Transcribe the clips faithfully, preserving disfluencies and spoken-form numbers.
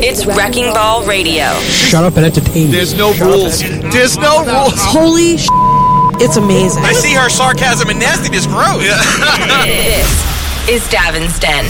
It's Wrecking Ball Radio. Shut up and entertain me. There's no Shut rules. There's no rules. Holy sh**. It's amazing. I see her sarcasm and nastiness grow. This is Davin's Den.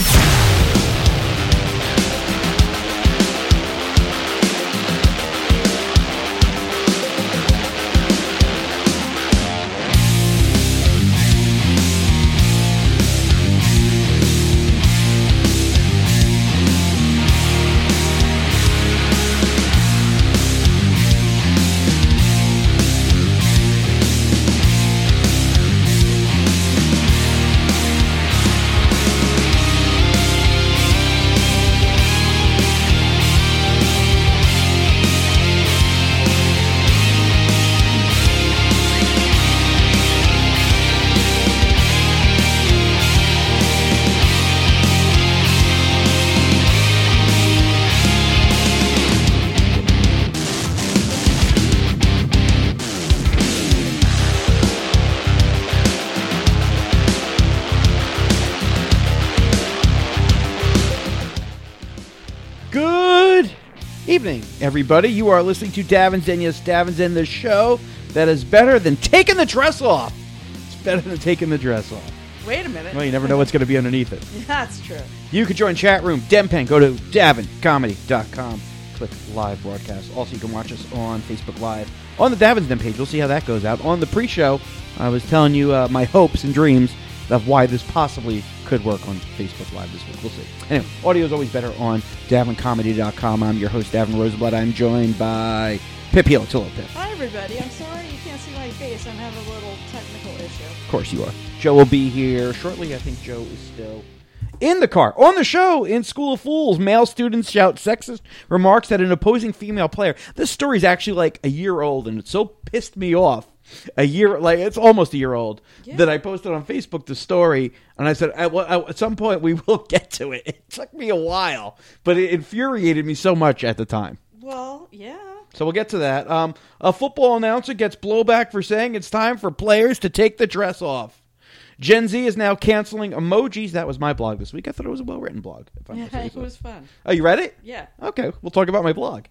Evening, everybody. You are listening to Davin's Den. Yes, Davin's Den, the show that is better than taking the dress off. It's better than taking the dress off. Wait a minute. Well, you never know what's going to be underneath it. That's true. You can join chat room, Dempen. Go to davin comedy dot com. Click live broadcast. Also, you can watch us on Facebook Live. On the Davin's Den page, we'll see how that goes out. On the pre-show, I was telling you uh, my hopes and dreams of why this possibly could work on Facebook Live this week. We'll see. Anyway, audio is always better on davin comedy dot com. I'm your host, Davin Rosenblatt. I'm joined by Pip Healy. Hello, Pip. Hi, everybody. I'm sorry you can't see my face. I'm having a little technical issue. Of course you are. Joe will be here shortly. I think Joe is still in the car. On the show, in School of Fools, male students shout sexist remarks at an opposing female player. This story is actually like a year old, and it so pissed me off. A year, like it's almost a year old, yeah. That I posted on Facebook the story, and I said, at, at some point we will get to it. It took me a while, but it infuriated me so much at the time. Well, yeah. So we'll get to that. Um, a football announcer gets blowback for saying it's time for players to take the dress off. Gen Z is now canceling emojis. That was my blog this week. I thought it was a well-written blog. If I'm yeah, it was fun. Oh, you read it? Yeah. Okay, we'll talk about my blog.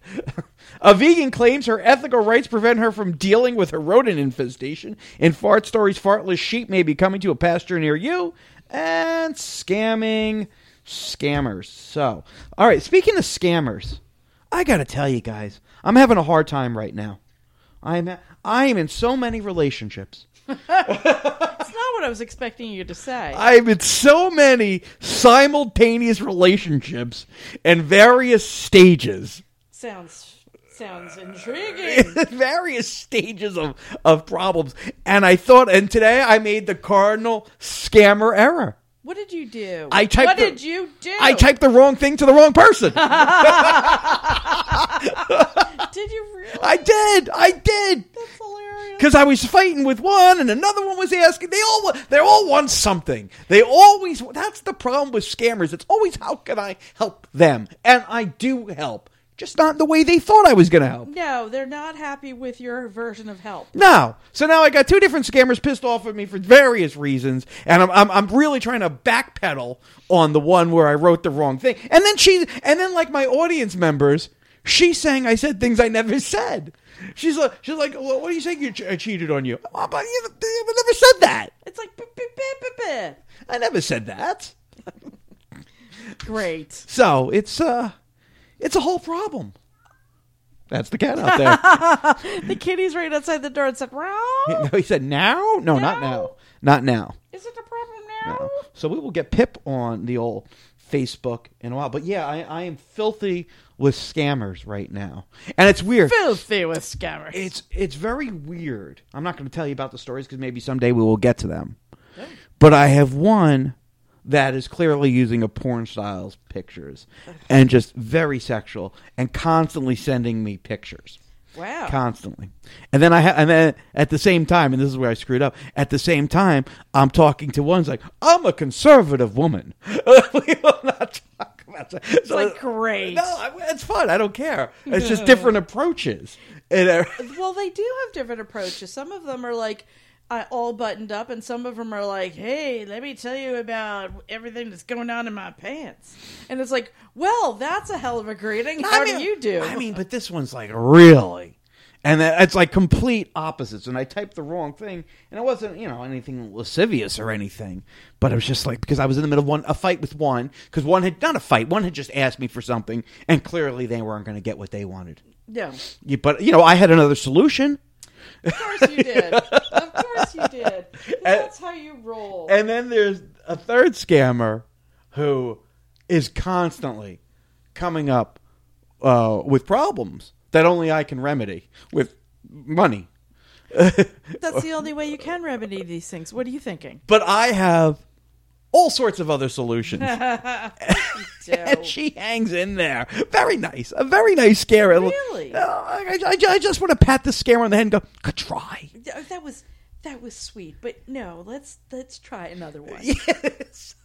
A vegan claims her ethical rights prevent her from dealing with her rodent infestation. In Fart Stories, fartless sheep may be coming to a pasture near you. And scamming scammers. So, all right, speaking of scammers, I got to tell you guys, I'm having a hard time right now. I'm I am in so many relationships. It's not what I was expecting you to say. I'm in so many simultaneous relationships and various stages. Sounds sounds intriguing. Various stages of, of problems. And I thought, and today I made the cardinal scammer error. What did you do? I typed what the, did you do? I typed the wrong thing to the wrong person. Did you really? I did. I did. That's hilarious. Because I was fighting with one, and another one was asking. They all, they all want something. They always. That's the problem with scammers. It's always, how can I help them? And I do help, just not the way they thought I was going to help. No, they're not happy with your version of help. No. So now I got two different scammers pissed off at me for various reasons, and I'm I'm, I'm really trying to backpedal on the one where I wrote the wrong thing. And then she, and then like my audience members. She's saying I said things I never said. She's like, she's like, well, what are you saying? You ch- I cheated on you? Oh, but you, I never said that. It's like, b- b- b- b- I never said that. Great. So it's uh, it's a whole problem. That's the cat out there. The kitty's right outside the door and said, "Meow." No, he said, "Now, no, no, not now, not now." Is it a problem now? No. So we will get Pip on the old Facebook in a while. But yeah, I, I am filthy with scammers right now. And it's weird. Filthy with scammers. It's it's very weird. I'm not going to tell you about the stories because maybe someday we will get to them. Okay. But I have one that is clearly using a porn style's pictures and just very sexual and constantly sending me pictures. Wow. Constantly. And then I ha- and then at the same time, and this is where I screwed up, at the same time, I'm talking to one's like, I'm a conservative woman. We will not talk about that. It's so, like, great. No, it's fun. I don't care. It's just different approaches. And, uh, well, they do have different approaches. Some of them are like, uh, all buttoned up, and some of them are like, hey, let me tell you about everything that's going on in my pants. And it's like, well, that's a hell of a greeting. How I mean, do you do? I mean, but this one's like, really? And that- it's like complete opposites. And I typed the wrong thing, and it wasn't, you know, anything lascivious or anything. But it was just like, because I was in the middle of one a fight with one, because one had done a fight. One had just asked me for something, and clearly they weren't going to get what they wanted. Yeah. Yeah, but, you know, I had another solution. Of course you did. Of course you did. That's how you roll. And then there's a third scammer who is constantly coming up uh, with problems that only I can remedy with money. That's the only way you can remedy these things. What are you thinking? But I have all sorts of other solutions. Joe. And she hangs in there. Very nice. A very nice scare. Really? Uh, I, I, I just want to pat the scare on the head and go, good try. That was that was sweet, but no, let's let's try another one. Yes.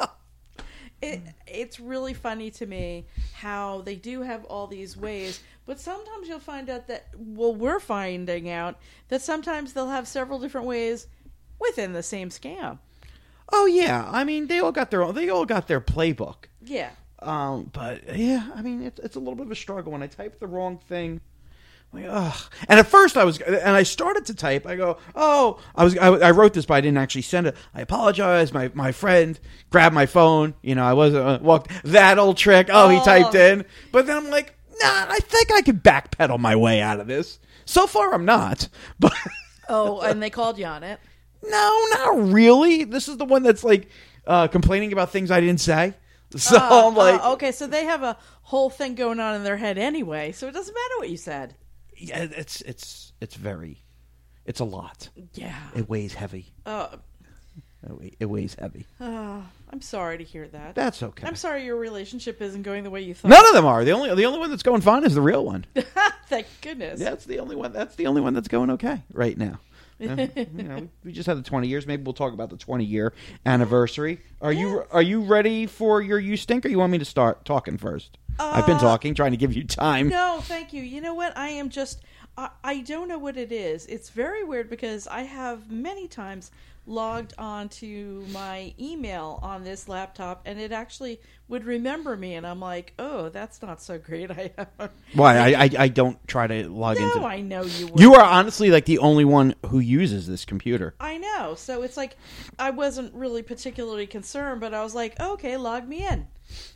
It, it's really funny to me how they do have all these ways, but sometimes you'll find out that, well, we're finding out that sometimes they'll have several different ways within the same scam. Oh, yeah. I mean, they all got their own, they all got their playbook. Yeah. Um, but yeah, I mean, it's it's a little bit of a struggle when I type the wrong thing. Like, ugh. And at first I was, and I started to type. I go, oh, I was, I, I wrote this, but I didn't actually send it. I apologize. My my friend grabbed my phone. You know, I wasn't uh, walked that old trick. Oh, he Oh. typed in. But then I'm like, nah, I think I could backpedal my way out of this. So far, I'm not. But Oh, and they called you on it. no, not really. This is the one that's like uh, complaining about things I didn't say. So Uh, I'm like, uh, okay, so they have a whole thing going on in their head anyway, so it doesn't matter what you said. yeah, it's it's it's very, it's a lot. Yeah. It weighs heavy. Uh, It weigh- It weighs heavy. uh, I'm sorry to hear that. That's okay. I'm sorry your relationship isn't going the way you thought. None of them are. The only the only one that's going fine is the real one. Thank goodness. That's the only one. That's the only one that's going okay right now. Uh, you know, we- we just had the twenty years. Maybe we'll talk about the twenty year anniversary. Are you Yes. are you ready for your you stink, or you want me to start talking first? I've been Uh, talking, trying to give you time. No, thank you. You know what? I am just, I, I don't know what it is. It's very weird because I have many times logged onto my email on this laptop and it actually would remember me. And I'm like, oh, that's not so great. I Why? I, I I don't try to log into. No, I know you would. You are honestly like the only one who uses this computer. I know. So it's like, I wasn't really particularly concerned, but I was like, okay, log me in.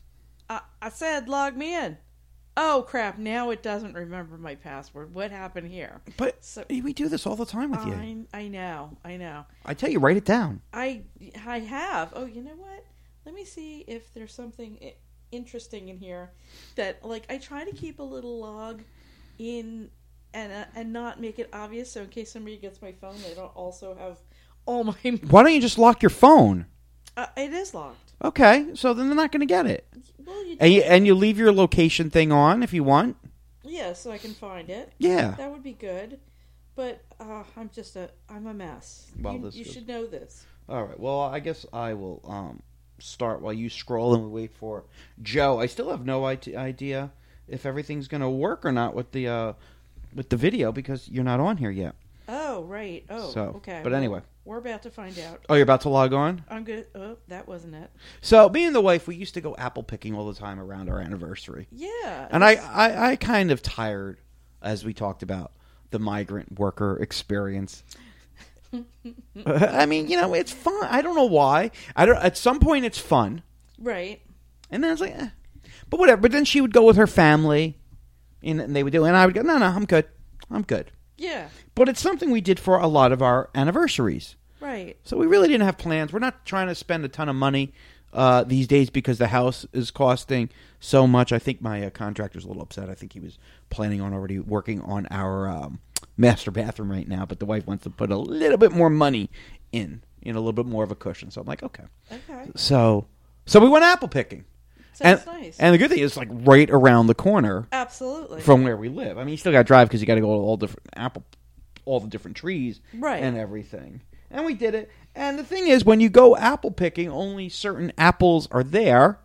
I, I said, log me in. Oh, crap. Now it doesn't remember my password. What happened here? But So- we do this all the time with you. I, I know. I know. I tell you, write it down. I, I have. Oh, you know what? Let me see if there's something i- interesting in here that, like, I try to keep a little log in and uh, and not make it obvious. So in case somebody gets my phone, they don't also have all my. Why don't you just lock your phone? Uh, it is locked. Okay, so then they're not going to get it. Well, you And you, and you leave your location thing on if you want. yeah, so I can find it. Yeah. That would be good. But uh, I'm just a I'm a mess. Well, you this you is- should know this. All right. Well, I guess I will um, start while you scroll and we wait for Joe. I still have no ide- idea if everything's going to work or not with the uh, with the video because you're not on here yet. Oh right. Oh So, okay. but Well, anyway. we're about to find out. Oh, you're about to log on? I'm good. Oh, that wasn't it. So, me and the wife, we used to go apple picking all the time around our anniversary. Yeah. And I, I, I kind of tired, as we talked about, the migrant worker experience. I mean, you know, it's fun. I don't know why. I don't. At some point, it's fun, Right. and then it's like, eh. But whatever. But then she would go with her family, and, and they would do, it, and I would go, no, no, I'm good, I'm good. Yeah. But it's something we did for a lot of our anniversaries. Right. So we really didn't have plans. We're not trying to spend a ton of money uh, these days because the house is costing so much. I think my uh, contractor's a little upset. I think he was planning on already working on our um, master bathroom right now, but the wife wants to put a little bit more money in, in a little bit more of a cushion. So I'm like, okay. Okay. So, so we went apple picking. Sounds and, nice. And the good thing is, it's like right around the corner Absolutely. from where we live. I mean, you still got to drive because you got to go to all different apple, all the different trees, Right. and everything. And we did it. And the thing is, when you go apple picking, only certain apples are there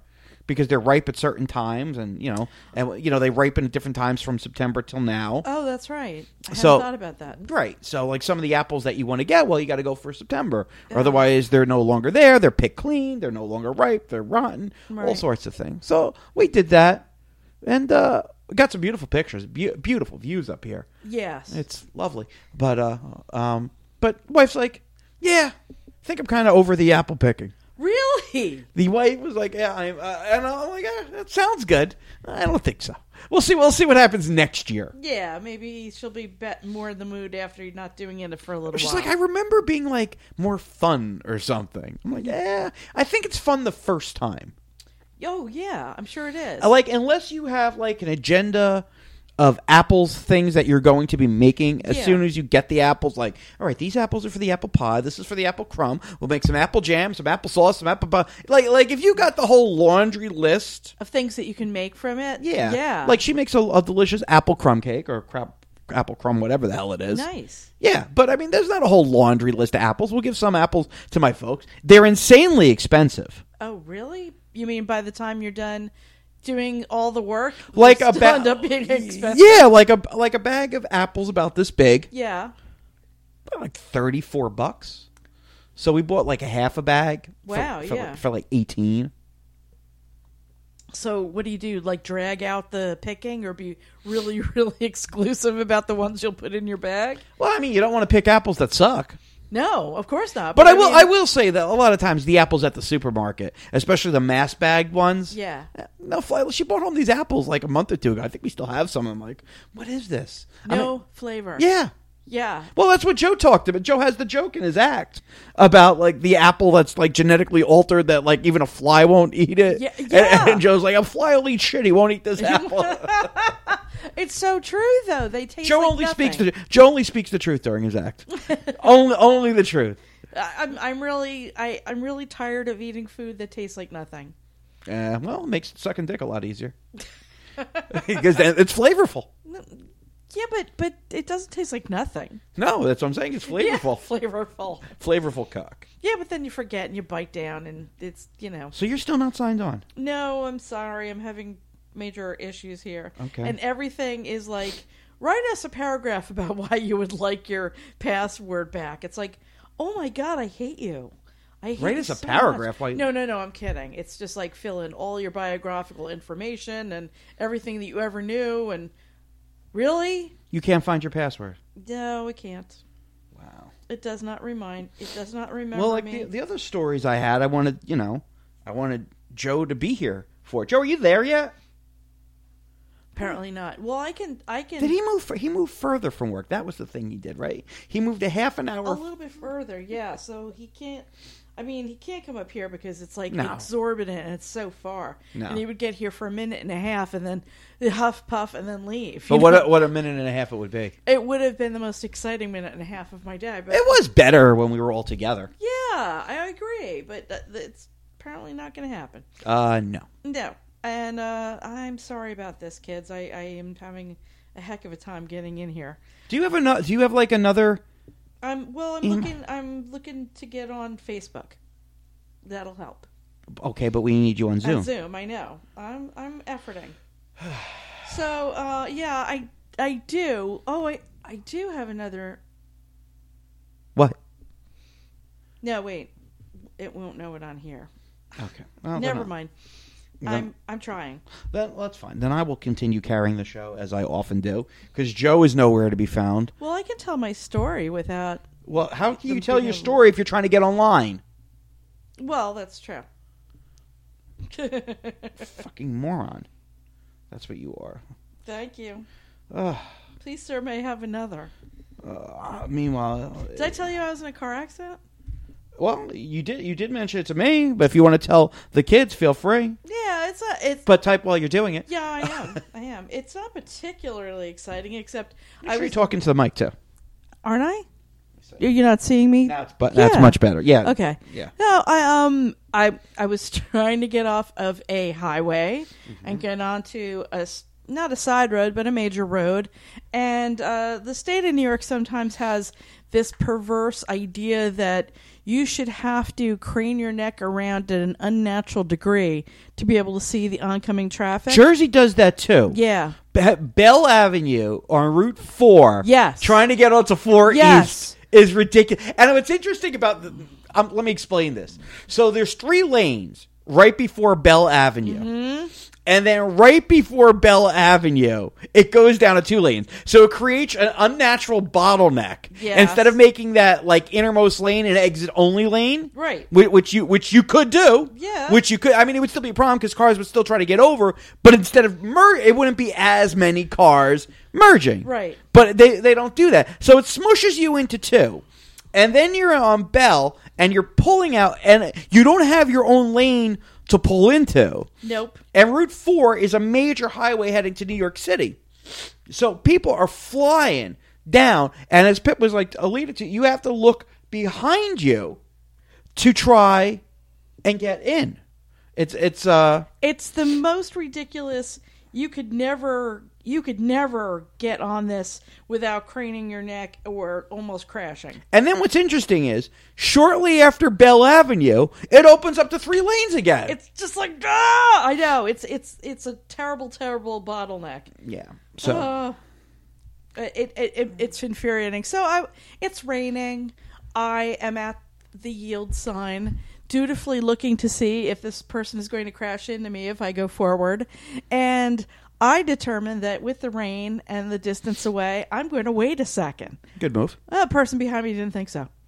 because they're ripe at certain times, and you know, and you know they ripen at different times from September till now. Oh, that's right. I So- hadn't thought about that. Right. So, like some of the apples that you want to get, well, you got to go for September. Or otherwise, they're no longer there. They're picked clean. They're no longer ripe. They're rotten. All Right. sorts of things. So we did that, and uh, we got some beautiful pictures, Be- beautiful views up here. Yes. It's lovely. But uh, um, but wife's like, yeah, I think I'm kind of over the apple picking. Really? The wife was like, yeah, I'm, uh, and I'm like, eh, that sounds good. I don't think so. We'll see. We'll see what happens next year. Yeah, maybe she'll be bet more in the mood after you're not doing it for a little She's while. like, I remember being like more fun or something. I'm like, yeah, I think it's fun the first time. Oh, yeah, I'm sure it is. I like, unless you have like an agenda of apples, things that you're going to be making as Yeah. soon as you get the apples. Like, all right, these apples are for the apple pie. This is for the apple crumb. We'll make some apple jam, some applesauce, some apple pie. Like, like if you got the whole laundry list, Of things that you can make from it? yeah, Yeah. Like she makes a, a delicious apple crumb cake or crap, apple crumb, whatever the hell it is. Nice. Yeah, but I mean, there's not a whole laundry list of apples. We'll give some apples to my folks. They're insanely expensive. Oh, really? You mean by the time you're done doing all the work, Like it'll a still bag, end up being expensive? yeah, like a like a bag of apples about this big, Yeah. like thirty four bucks. So we bought like a half a bag. for- Wow, for, yeah. for like eighteen. So what do you do? Like drag out the picking, or be really, really exclusive about the ones you'll put in your bag? Well, I mean, you don't want to pick apples that suck. No, of course not. But I will. mean- I will say that a lot of times the apples at the supermarket, especially the mass bagged ones. Yeah. No, fly- she bought home these apples like a month or two ago. I think we still have some. I'm like, what is this? I No mean, flavor. yeah. Yeah. Well, that's what Joe talked about. Joe has the joke in his act about like the apple that's like genetically altered that like even a fly won't eat it. Yeah, And- yeah. And, Joe's like, a fly will eat shit. He won't eat this apple. It's so true, though. They taste Joe like only nothing. speaks the Joe only speaks the truth during his act. only only the truth. I- I'm, I'm really, I, I'm really tired of eating food that tastes like nothing. Uh, well, it makes sucking dick a lot easier because then it's flavorful. Yeah, but but it doesn't taste like nothing. No, that's what I'm saying. It's flavorful. Yeah, flavorful. Flavorful cock. Yeah, but then you forget and you bite down, and it's you know. So you're still not signed on. No, I'm sorry. I'm having major issues here. Okay. And everything is like, write us a paragraph about why you would like your password back. It's like, oh my god, I hate you. I hate Write you us a so paragraph much. while you- No, no, no. I'm kidding. It's just like fill in all your biographical information and everything that you ever knew. And really, You can't find your password. no, it can't. Wow. It does not remind. It does not remember Well, like me. the, the other stories I had, I wanted, you know, I wanted Joe to be here for. Joe, are you there yet? Apparently not. Well, I can. I can. Did he move? f- He moved further from work. That was the thing he did, right? He moved a half an a hour. little bit further? Yeah. So he can't. I mean, he can't come up here because it's like No. exorbitant and it's so far. No. And he would get here for a minute and a half and then huff puff and then leave. But you what know? a, what a minute and a half it would be. It would have been the most exciting minute and a half of my day. But It was better when we were all together. yeah, I agree. But that, it's apparently not going to happen. Uh, no. No. And uh, I'm sorry about this, kids. I, I am having a heck of a time getting in here. Do you have another? Do you have like another? I'm well. I'm Em- looking. I'm looking to get on Facebook. That'll help. Okay, but we need you on Zoom. On Zoom, I know. I'm I'm efforting. So uh, yeah, I I do. Oh, I I do have another. What? No, wait. It won't know it on here. Okay. Well, Never then, mind. then- I'm I'm trying. Then well, that's fine. Then I will continue carrying the show as I often do because Joe is nowhere to be found. Well, I can tell my story without. Well, how can you The tell your big- story if you're trying to get online? Well, that's true. Fucking moron. That's what you are. Thank you. Ugh. Please, sir, may I have another. Uh, meanwhile, Did I tell you I was in a car accident? well, you did you did mention it to me, but if you want to tell the kids, feel free. Yeah, it's a it's. But type while you're doing it. Yeah, I am. I am. It's not particularly exciting, except Make I sure was. you're talking to the mic too. Aren't I? You're not seeing me. Now it's but that's Yeah. much better. Yeah. Okay. Yeah. No, I um I I was trying to get off of a highway Mm-hmm. and get onto a s- not a side road, but a major road. And uh, the state of New York sometimes has this perverse idea that you should have to crane your neck around at an unnatural degree to be able to see the oncoming traffic. Jersey does that too. Yeah. Be- Bell Avenue on Route four. Yes. Trying to get onto four Yes. East is ridiculous. And what's interesting about the, um, let me explain this. So there's three lanes right before Bell Avenue. Mm-hmm. And then right before Bell Avenue, it goes down to two lanes. So it creates an unnatural bottleneck. Yes. Instead of making that like innermost lane an exit only lane, Right. whi- Which you which you could do. Yeah. Which you could. I mean, it would still be a problem because cars would still try to get over. But instead of mer, it wouldn't be as many cars merging. Right. But they they don't do that. So it smushes you into two. And then you're on Bell and you're pulling out, and you don't have your own lane to pull into. Nope. And Route four is a major highway heading to New York City. So people are flying down. And as Pip was like alluded to, you have to look behind you to try and get in. It's it's uh It's the most ridiculous. You could never you could never get on this without craning your neck or almost crashing. and then what's interesting is shortly after Bell Avenue, it opens up to three lanes again. It's just like ah, I know. It's it's it's a terrible terrible bottleneck. yeah. So Uh, it, it, it it's infuriating. So I it's raining. I am at the yield sign, dutifully looking to see if this person is going to crash into me if I go forward. And I determined that with the rain and the distance away, I'm going to wait a second. good move. Uh, the person behind me didn't think so.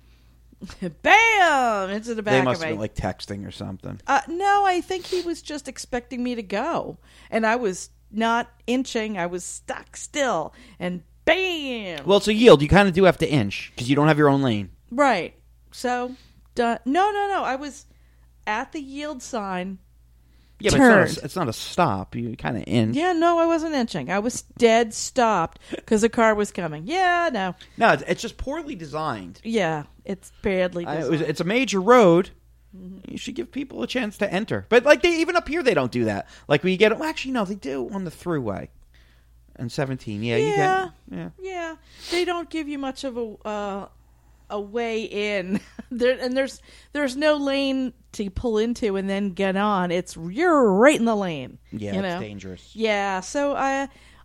Bam! Into the back They of must me. have been like texting or something. Uh, no, I think he was just expecting me to go. And I was not inching. I was stuck still. And bam! Well, it's a yield. You kind of do have to inch because you don't have your own lane. Right. So, done. No, no, no. I was at the yield sign. Yeah, but Turned. it's not, a, it's not a stop. You kind of inch. Yeah, no, I wasn't inching. I was dead stopped because a car was coming. Yeah, no. No, it's, it's just poorly designed. Yeah, it's badly I, designed. it was, it's a major road. You should give people a chance to enter. But like they even up here, they don't do that. Like when you get, well, actually, no, they do on the thruway. And seventeen, yeah, you Yeah. get, yeah. Yeah, they don't give you much of a uh, a way in. there and there's there's no lane to pull into and then get on. It's you're right in the lane. Yeah, you it's know? dangerous. Yeah, so I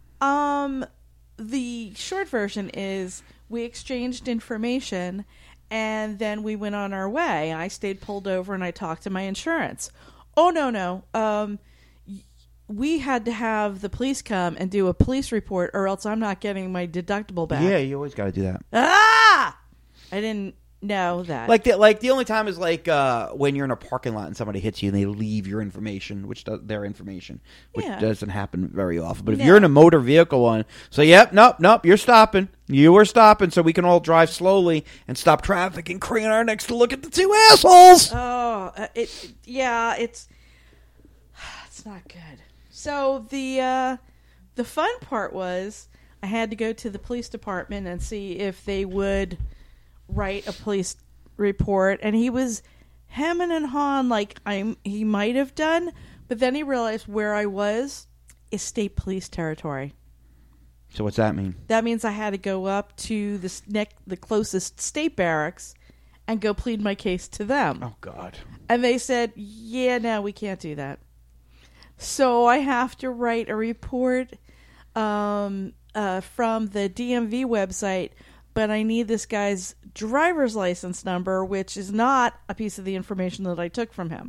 um the short version is we exchanged information and then we went on our way. I stayed pulled over and I talked to my insurance. Oh no, no. Um we had to have the police come and do a police report or else I'm not getting my deductible back. Yeah, you always got to do that. Ah! I didn't know that. Like the, like the only time is like uh, when you're in a parking lot and somebody hits you and they leave your information, which does, their information, which Yeah. doesn't happen very often. But if No. you're in a motor vehicle one, so yep, nope, nope, you're stopping. You are stopping, so we can all drive slowly and stop traffic and crane our necks to look at the two assholes. Oh, uh, it, it yeah, it's it's not good. So the uh, the fun part was I had to go to the police department and see if they would write a police report, and he was hemming and hawing like I'm he might have done, but then he realized where I was is state police territory. So what's that mean? That means I had to go up to the neck the closest state barracks and go plead my case to them. Oh God. And they said, yeah, no, we can't do that. So I have to write a report um, uh, from the D M V website, but I need this guy's driver's license number, which is not a piece of the information that I took from him.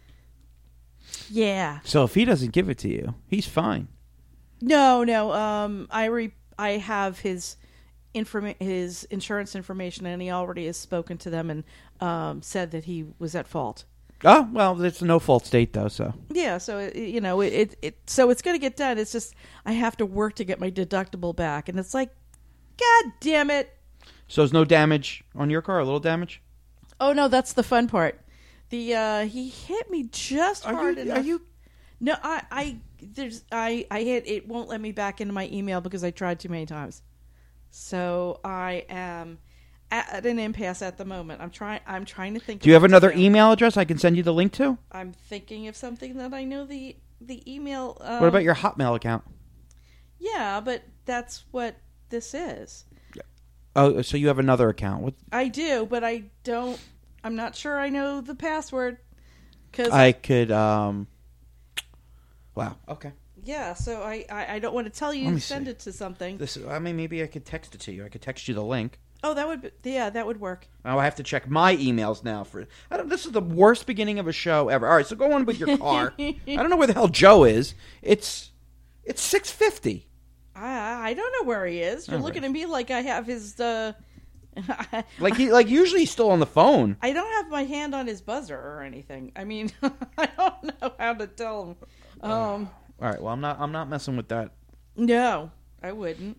Yeah. So if he doesn't give it to you, he's fine. No, no. Um, I re- I have his informa- his insurance information, and he already has spoken to them and um, said that he was at fault. Oh well, it's a no fault state though. So Yeah, so it, you know it, it, it so it's going to get done. It's just I have to work to get my deductible back, and it's like, God damn it! so there's no damage on your car. A little damage. Oh no, that's the fun part. The uh, he hit me just Are hard you? enough. Are you? No, I, I there's I I hit it won't let me back into my email because I tried too many times. So I am at an impasse at the moment. I'm trying. I'm trying to think. Do you have of what another to do. email address I can send you the link to? I'm thinking of something that I know the the email. Um, What about your Hotmail account? Yeah, but that's what this is. Oh, so you have another account? What? I do, but I don't. I'm not sure I know the password. Cause I could. um Wow. Okay. yeah, so I, I, I don't want to tell you Let me to send see. it to something. This. I mean, maybe I could text it to you. I could text you the link. Oh, that would be, yeah, that would work. Oh, I have to check my emails now for. I don't. This is the worst beginning of a show ever. All right, so go on with your car. I don't know where the hell Joe is. It's it's six fifty. I I don't know where he is. You're All looking right. at me like I have his. Uh, Like he like usually he's still on the phone. I don't have my hand on his buzzer or anything. I mean, I don't know how to tell him. Um, All right. Well, I'm not. I'm not messing with that. no, I wouldn't.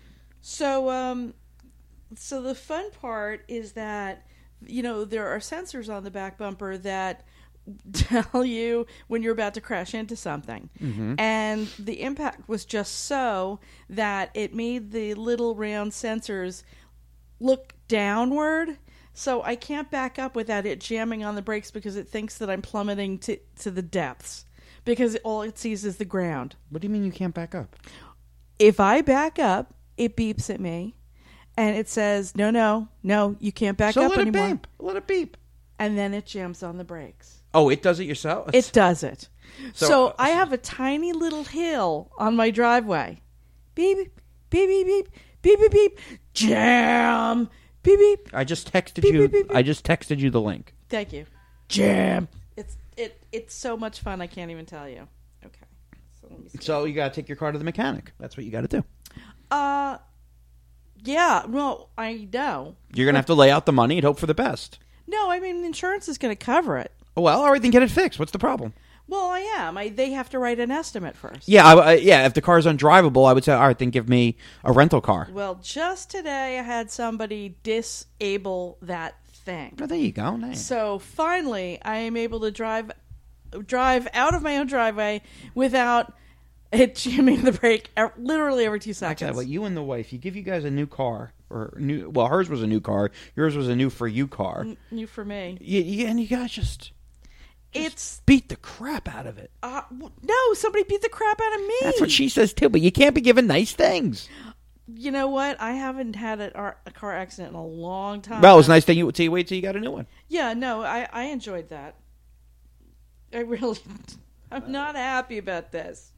So, um, so the fun part is that, you know, there are sensors on the back bumper that tell you when you're about to crash into something. Mm-hmm. And the impact was just so that it made the little round sensors look downward. So I can't back up without it jamming on the brakes because it thinks that I'm plummeting to, to the depths. Because all it sees is the ground. What do you mean you can't back up? If I back up, it beeps at me. And it says, no, no, no, you can't back so up let it anymore. beep. Let it beep. And then it jams on the brakes. Oh, it does it yourself. It does it. So- So, I have a tiny little hill on my driveway. Beep, beep, beep, beep, beep, beep, beep, jam, beep, beep. I just texted Beep, you. beep, beep, beep. I just texted you the link. Thank you. Jam. It's it. It's so much fun. I can't even tell you. Okay. So let me see. So you got to take your car to the mechanic. That's what you got to do. Uh, yeah. Well, I know. You're gonna have to lay out the money and hope for the best. No, I mean insurance is going to cover it. Well, all right, then get it fixed. What's the problem? Well, I am. I they have to write an estimate first. Yeah, I, I, yeah. If the car's undrivable, I would say, all right, then give me a rental car. Well, just today I had somebody disable that thing. Oh, there you go. Nice. So finally, I am able to drive drive out of my own driveway without it jamming the brake e- literally every two I seconds. tell you what, you and the wife, you give you guys a new car or new. Well, hers was a new car. Yours was a new for you car. N- New for me. You, you, and you guys just, just It's beat the crap out of it. uh, w- no, somebody beat the crap out of me. That's what she says too. But you can't be given nice things. You know what? I haven't had a, ar- a car accident in a long time. Well, it was nice that you. Till you wait till you got a new one. Yeah, no, I, I enjoyed that. I really, I'm not happy about this.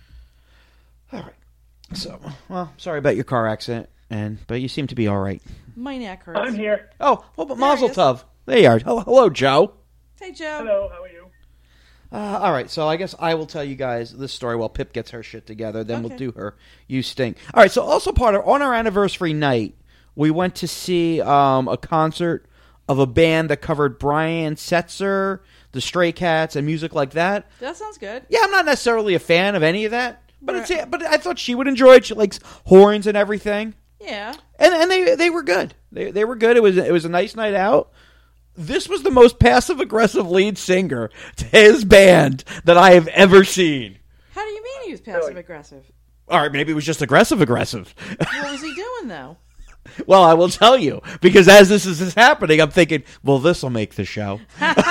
All right. So, well, sorry about your car accident, and but you seem to be all right. My neck hurts. I'm here. Oh, well, but There he Mazel is. Tov. There you are. Hello, hello, Joe. Hey, Joe. Hello, how are you? Uh, all right, so I guess I will tell you guys this story while Pip gets her shit together. Then we'll Okay. do her You Stink. All right, so also part of on our anniversary night, we went to see um, a concert of a band that covered Brian Setzer, the Stray Cats, and music like that. That sounds good. Yeah, I'm not necessarily a fan of any of that, but Right. it's but I thought she would enjoy it. She likes horns and everything. Yeah. And and they they were good. They they were good. It was it was a nice night out. This was the most passive aggressive lead singer to his band that I have ever seen. How do you mean he was passive aggressive? All right, maybe it was just aggressive aggressive. What was he doing though? Well, I will tell you because as this is, is happening, I'm thinking, well, this will make the show.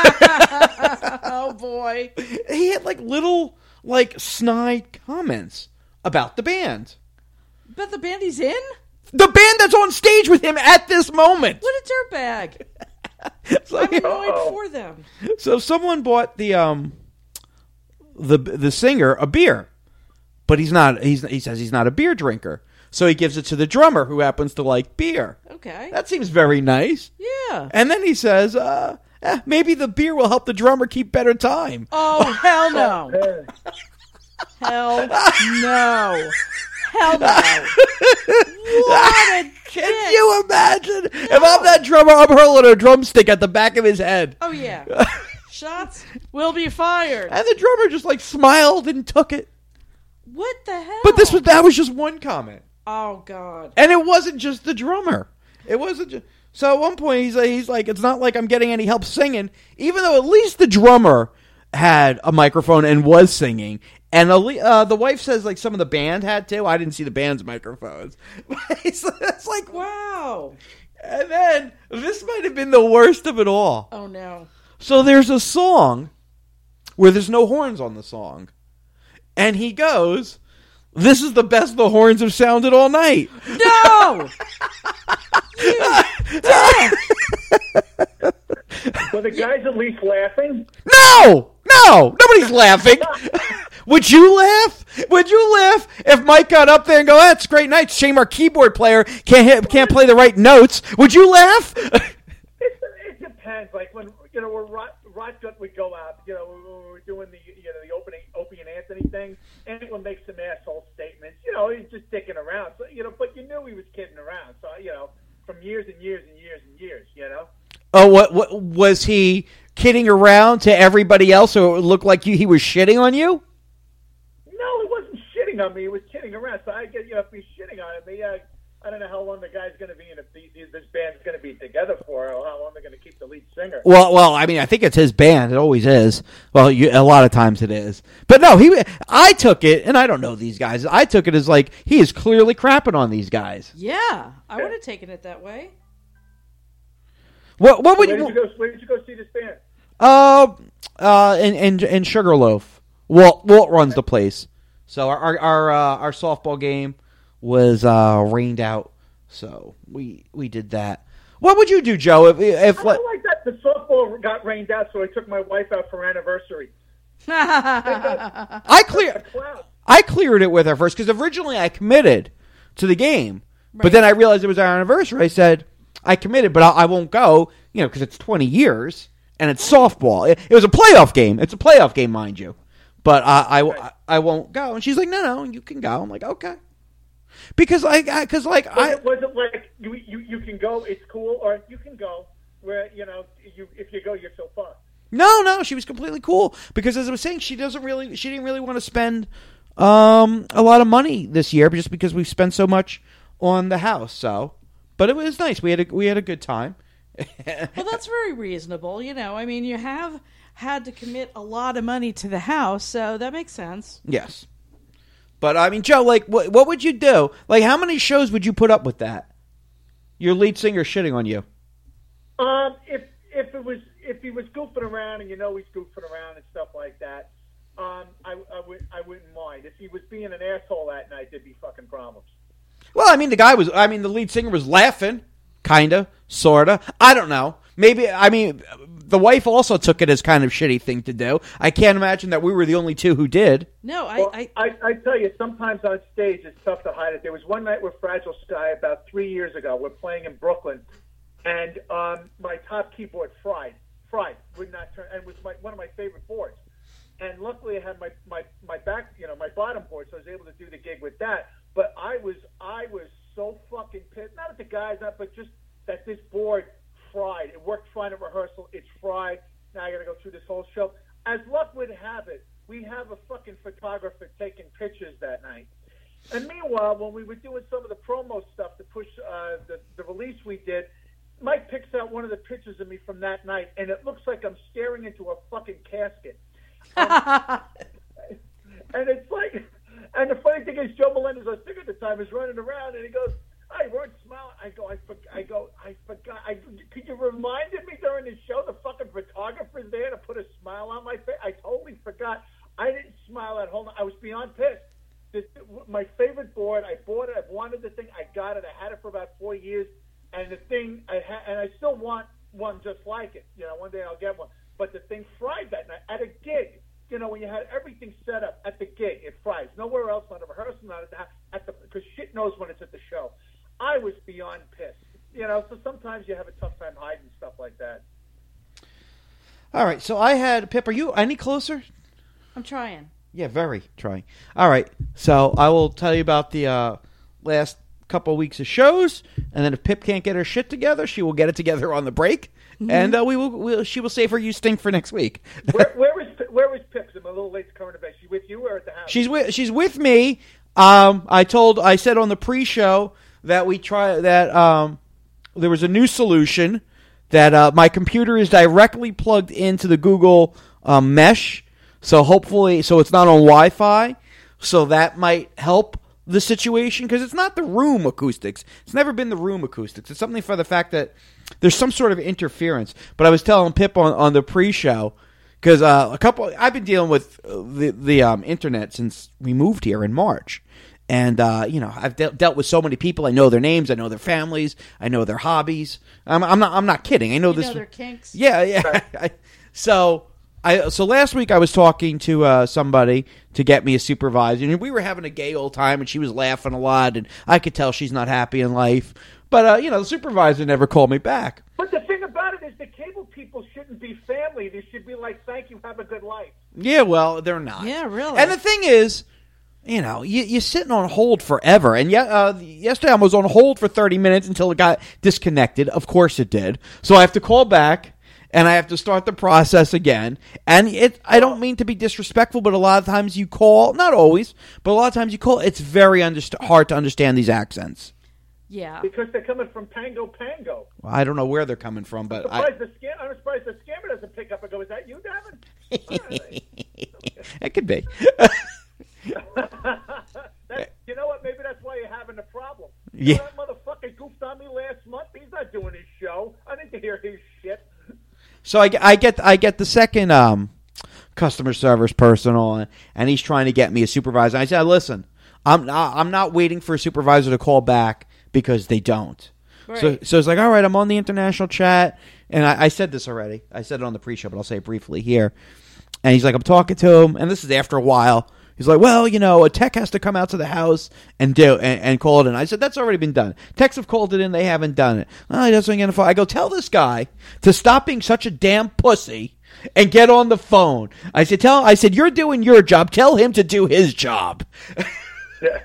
Oh boy. He had like little like snide comments about the band. But the band he's in? The band that's on stage with him at this moment. What a dirtbag. So, I'm annoyed Uh-oh. for them. so someone bought the um the the singer a beer, but he's not. He's he says he's not a beer drinker, so he gives it to the drummer who happens to like beer. Okay. That seems very nice. Yeah. And then he says, uh, eh, maybe the beer will help the drummer keep better time. Oh, hell no. Hey, Hell no. Hell no. What a Can dick. you imagine if I'm that drummer? I'm hurling a drumstick at the back of his head, Oh, yeah. Shots will be fired. and the drummer just like smiled and took it. What the hell? But this was that was just one comment. Oh, God. And it wasn't just the drummer. It wasn't just... So at one point, he's like, he's like, it's not like I'm getting any help singing, even though at least the drummer had a microphone and was singing. And uh, the wife says, like, some of the band had to. I didn't see the band's microphones. it's, it's like, Wow. and then, this might have been the worst of it all. Oh, no. So there's a song where there's no horns on the song. And he goes, This is the best the horns have sounded all night. No! Were the guys at least laughing? No! No! Nobody's laughing. Would you laugh? Would you laugh if Mike got up there and go, that's a great night. Shame our keyboard player can't hit, can't play the right notes. Would you laugh? It, it depends. Like when, you know, when Rod, Rodgut would go out, you know, we were doing the, you know, the opening Opie and Anthony thing, and anyone makes some asshole statements. You know, he's just dicking around. So, you know, but you knew he was kidding around. So, you know, from years and years and years and years, you know. Oh, what, what was he kidding around to everybody else so it looked like you, he was shitting on you? No, he wasn't shitting on me. He was kidding around. So I get, you know, if he's shitting on me, uh, I don't know how long the guy's going to be and if the, this band's going to be together for, or how long they're going to keep the lead singer. Well, well, I mean, I think it's his band. It always is. Well, you, a lot of times it is. But no, he. I took it, and I don't know these guys. I took it as like he is clearly crapping on these guys. Yeah, I would have taken it that way. What? What would where you? Did you go, where did you go see this band? Uh, uh, in in, in Sugarloaf. Walt Walt runs the place. So our our our, uh, our softball game was uh, rained out. So we we did that. What would you do, Joe? If if I don't like that the softball got rained out, so I took my wife out for anniversary. I clear I cleared it with her first because originally I committed to the game, right. But then I realized it was our anniversary. I said I committed, but I, I won't go. You know, because it's twenty years and it's softball. It, it was a playoff game. It's a playoff game, mind you. But uh, I, I I won't go. And she's like, no, no, you can go. I'm like, okay. Because like, because like, was I it, was it like you, you you can go, it's cool, or you can go where you know you if you go you're so far. No, no, she was completely cool because as I was saying, she doesn't really, she didn't really want to spend um, a lot of money this year just because we've spent so much on the house. So, but it was nice. We had a we had a good time. Well, that's very reasonable. You know, I mean, you have had to commit a lot of money to the house, so that makes sense. Yes. But, I mean, Joe, like, what, what would you do? Like, how many shows would you put up with that? Your lead singer shitting on you. Um, if if it was if he was goofing around and you know he's goofing around and stuff like that, um, I, I would I wouldn't mind. If he was being an asshole that night, there'd be fucking problems. Well, I mean, the guy was. I mean, the lead singer was laughing, kinda, sorta. I don't know. Maybe. I mean, the wife also took it as kind of shitty thing to do. I can't imagine that we were the only two who did. No, I, well, I, I, I tell you, sometimes on stage it's tough to hide it. There was one night with Fragile Sky about three years ago. We're playing in Brooklyn, and um, my top keyboard fried, fried, would not turn, and it was my, one of my favorite boards. And luckily, I had my, my, my back, you know, my bottom board, so I was able to do the gig with that. But I was I was so fucking pissed, not at the guys, not, but just that this board fried. It worked fine at rehearsal. It's fried. Now I got to go through this whole show. As luck would have it, we have a fucking photographer taking pictures that night. And meanwhile, when we were doing some of the promo stuff to push uh, the, the release we did, Mike picks out one of the pictures of me from that night, and it looks like I'm staring into a fucking casket. Um, and it's like, and the funny thing is, Joe Melendez, I think at the time, is running around, and he goes, "I weren't smiling." I go, I, for, I go, I forgot. I, could you reminded me during the show the fucking photographer's there to put a smile on my face? I totally forgot. I didn't smile at home. I was beyond pissed. This, my favorite board. I bought it. I've wanted the thing. I got it. I had it for about four years, and the thing, I ha- and I still want one just like it. You know, one day I'll get one. But the thing fried that night at a gig. You know, when you had everything set up at the gig, it fries. Nowhere else, not a rehearsal, not at the, at the because shit knows when it's at the show. I was beyond pissed. You know, so sometimes you have a tough time hiding stuff like that. All right, so I had Pip. Are you any closer? I'm trying. Yeah, very trying. All right, so I will tell you about the uh, last couple of weeks of shows, and then if Pip can't get her shit together, she will get it together on the break, mm-hmm. and uh, we will. We'll, she will save her "You Stink" for next week. where, where was Where was Pip? I'm a little late to come to bed. She with you or at the house? She's with. She's with me. Um, I told. I said on the pre-show that we try that. Um, there was a new solution that uh, my computer is directly plugged into the Google um, Mesh, so hopefully, so it's not on Wi-Fi. So that might help the situation because it's not the room acoustics. It's never been the room acoustics. It's something for the fact that there's some sort of interference. But I was telling Pip on, on the pre-show, because uh, a couple. I've been dealing with the the um, internet since we moved here in March, and uh, you know I've de- dealt with so many people. I know their names, I know their families, I know their hobbies. I'm, I'm not I'm not kidding. I know You this. know their kinks. Yeah, yeah. I, so I so last week I was talking to uh, somebody to get me a supervisor, and we were having a gay old time, and she was laughing a lot, and I could tell she's not happy in life. But uh, you know, the supervisor never called me back. But the thing about it is the cable people shouldn't be family. They should be like, thank you, have a good life. Yeah, well, they're not. Yeah, really. And the thing is, you know, you, you're sitting on hold forever. And yet, uh, yesterday I was on hold for thirty minutes until it got disconnected. Of course it did. So I have to call back, and I have to start the process again. And it, I don't mean to be disrespectful, but a lot of times you call, not always, but a lot of times you call, it's very underst- hard to understand these accents. Yeah. Because they're coming from Pango Pango. Well, I don't know where they're coming from, but I'm I, surprised, the scam- I'm surprised the scammer doesn't pick up and go, is that you, Davin? it could be. that, you know what? Maybe that's why you're having a problem. Yeah. You know, that motherfucker goofed on me last month. He's not doing his show. I need to hear his shit. So I, I get I get the second um, customer service person on, and he's trying to get me a supervisor. I said, listen, I'm not, I'm not waiting for a supervisor to call back because they don't. Right. So so it's like, all right, I'm on the international chat, and I, I said this already. I said it on the pre-show, but I'll say it briefly here. And he's like, I'm talking to him, and this is after a while. He's like, well, you know, a tech has to come out to the house and do and, and call it in. I said, that's already been done. Techs have called it in. They haven't done it. Oh, he doesn't get a phone. I go, tell this guy to stop being such a damn pussy and get on the phone. I said, tell. I said, you're doing your job. Tell him to do his job. Yeah.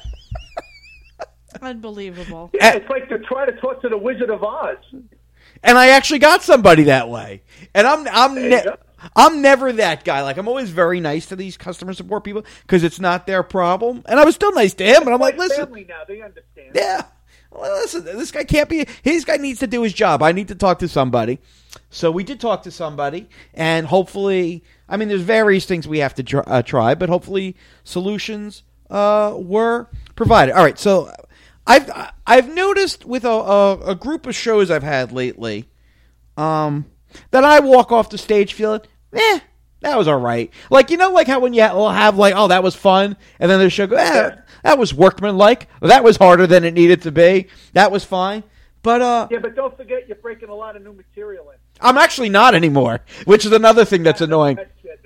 Unbelievable. Yeah, it's like to try to talk to the Wizard of Oz. And I actually got somebody that way. And I'm I'm There you ne- go. I'm never that guy. Like, I'm always very nice to these customer support people because it's not their problem. And I was still nice to him. And I'm like, Like listen, family now, they understand. yeah, well, listen, this guy can't be. His guy needs to do his job. I need to talk to somebody. So we did talk to somebody, and hopefully, I mean, there's various things we have to try, uh, try but hopefully solutions uh, were provided. All right, so I've I've noticed with a, a, a group of shows I've had lately, um, that I walk off the stage feeling, eh, that was all right. Like, you know, like how when you will have like, oh, that was fun, and then the show go, eh, that was workmanlike. That was harder than it needed to be. That was fine. But uh, Yeah, but don't forget you're breaking a lot of new material in. I'm actually not anymore, which is another thing that's annoying. That shit.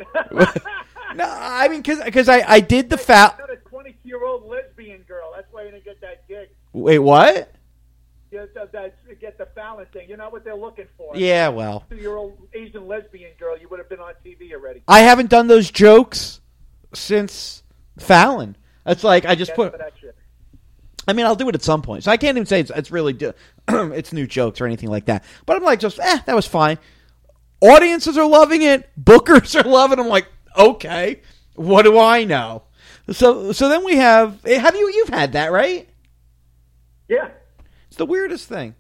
No, I mean, because I, I did the foul. Not a twenty-year-old lesbian girl. That's why you didn't get that gig. Wait, what? You that, that, get the Fallon thing. You're not what they're looking for. Yeah, well, Two-year-old Asian lesbian girl. You would have been on T V already. I haven't done those jokes since Fallon. It's like I just Get put. for that shit. I mean, I'll do it at some point. So I can't even say it's, it's really do, it's new jokes or anything like that. But I'm like, just eh, that was fine. Audiences are loving it. Bookers are loving it. I'm like, okay, what do I know? So so then we have. Have you you've had that, right? Yeah. It's the weirdest thing.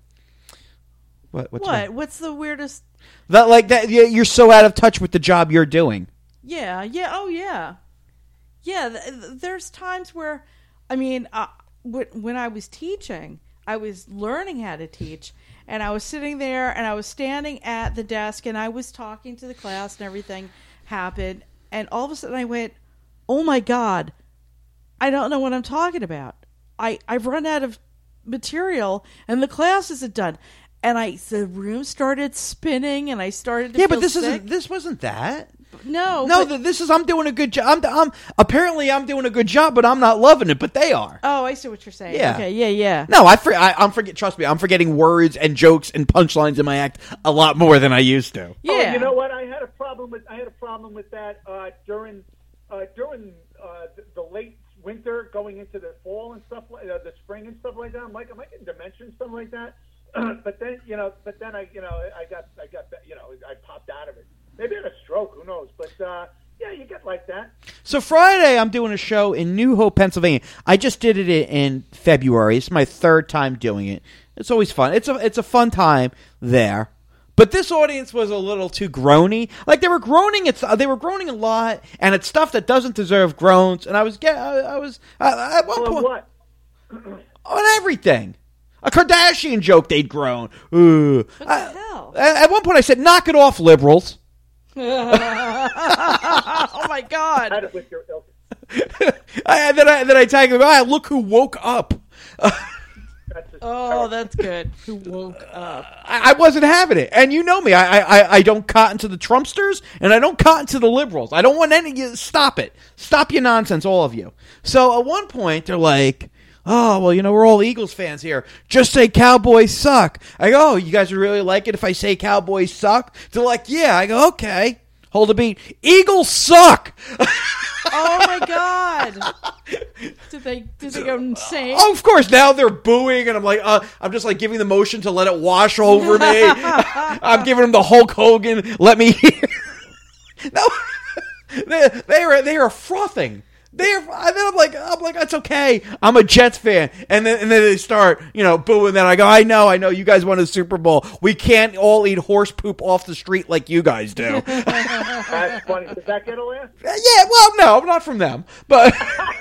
What? What's What? wrong? What's the weirdest? That like that? you- You're so out of touch with the job you're doing. Yeah, yeah, oh yeah, yeah. Th- th- there's times where, I mean, uh, w- when I was teaching, I was learning how to teach, and I was sitting there, and I was standing at the desk, and I was talking to the class, and everything happened, and all of a sudden I went, "Oh my God, I don't know what I'm talking about. I I've run out of material, and the class isn't done." And I, the room started spinning, and I started to Yeah, feel but this sick. isn't. This wasn't that. No, No, but- th- this is. I'm doing a good job. I'm, I'm apparently I'm doing a good job, but I'm not loving it. But they are. Oh, I see what you're saying. Yeah. Okay, yeah, yeah. No, I, for, I I'm forget. Trust me, I'm forgetting words and jokes and punchlines in my act a lot more than I used to. Yeah. Oh, you know what? I had a problem with I had a problem with that uh, during uh, during uh, the, the late winter, going into the fall and stuff like uh, the spring and stuff like that. I'm like, am I getting dementia and stuff like that? But then, you know, but then I, you know, I got, I got, you know, I popped out of it. Maybe I had a stroke. Who knows? But uh, yeah, you get like that. So Friday, I'm doing a show in New Hope, Pennsylvania. I just did it in February. It's my third time doing it. It's always fun. It's a it's a fun time there. But this audience was a little too groany. Like they were groaning. It's they were groaning a lot, and it's stuff that doesn't deserve groans. And I was get I, I was I, at one Well, point what? on everything. A Kardashian joke, they'd groan. Ooh. What the I- hell? At at one point, I said, "Knock it off, liberals." Oh my God! Had it with your ilk. I, then I then I tag them. Ah, look who woke up. That's just Oh, terrible. that's good. Who woke up? I, I wasn't having it, and you know me. I, I I don't cotton to the Trumpsters, and I don't cotton to the liberals. I don't want any. Stop it. Stop your nonsense, all of you. So at one point, they're like, "Oh, well, you know, we're all Eagles fans here. Just say Cowboys suck." I go, "Oh, you guys would really like it if I say Cowboys suck?" They're like, "Yeah." I go, "Okay." Hold a beat. Eagles suck. Oh my God! Did they did they go insane? Oh, of course. Now they're booing, and I'm like, uh, I'm just like giving the motion to let it wash over me. I'm giving them the Hulk Hogan. Let me hear. No, they they are they are frothing. They're, and then I'm like, I'm like, it's okay. I'm a Jets fan, and then and then they start, you know, booing. Then I go, I know, I know, you guys won a Super Bowl. We can't all eat horse poop off the street like you guys do. That's funny. Does that get a laugh? Yeah, well, no, not from them, but.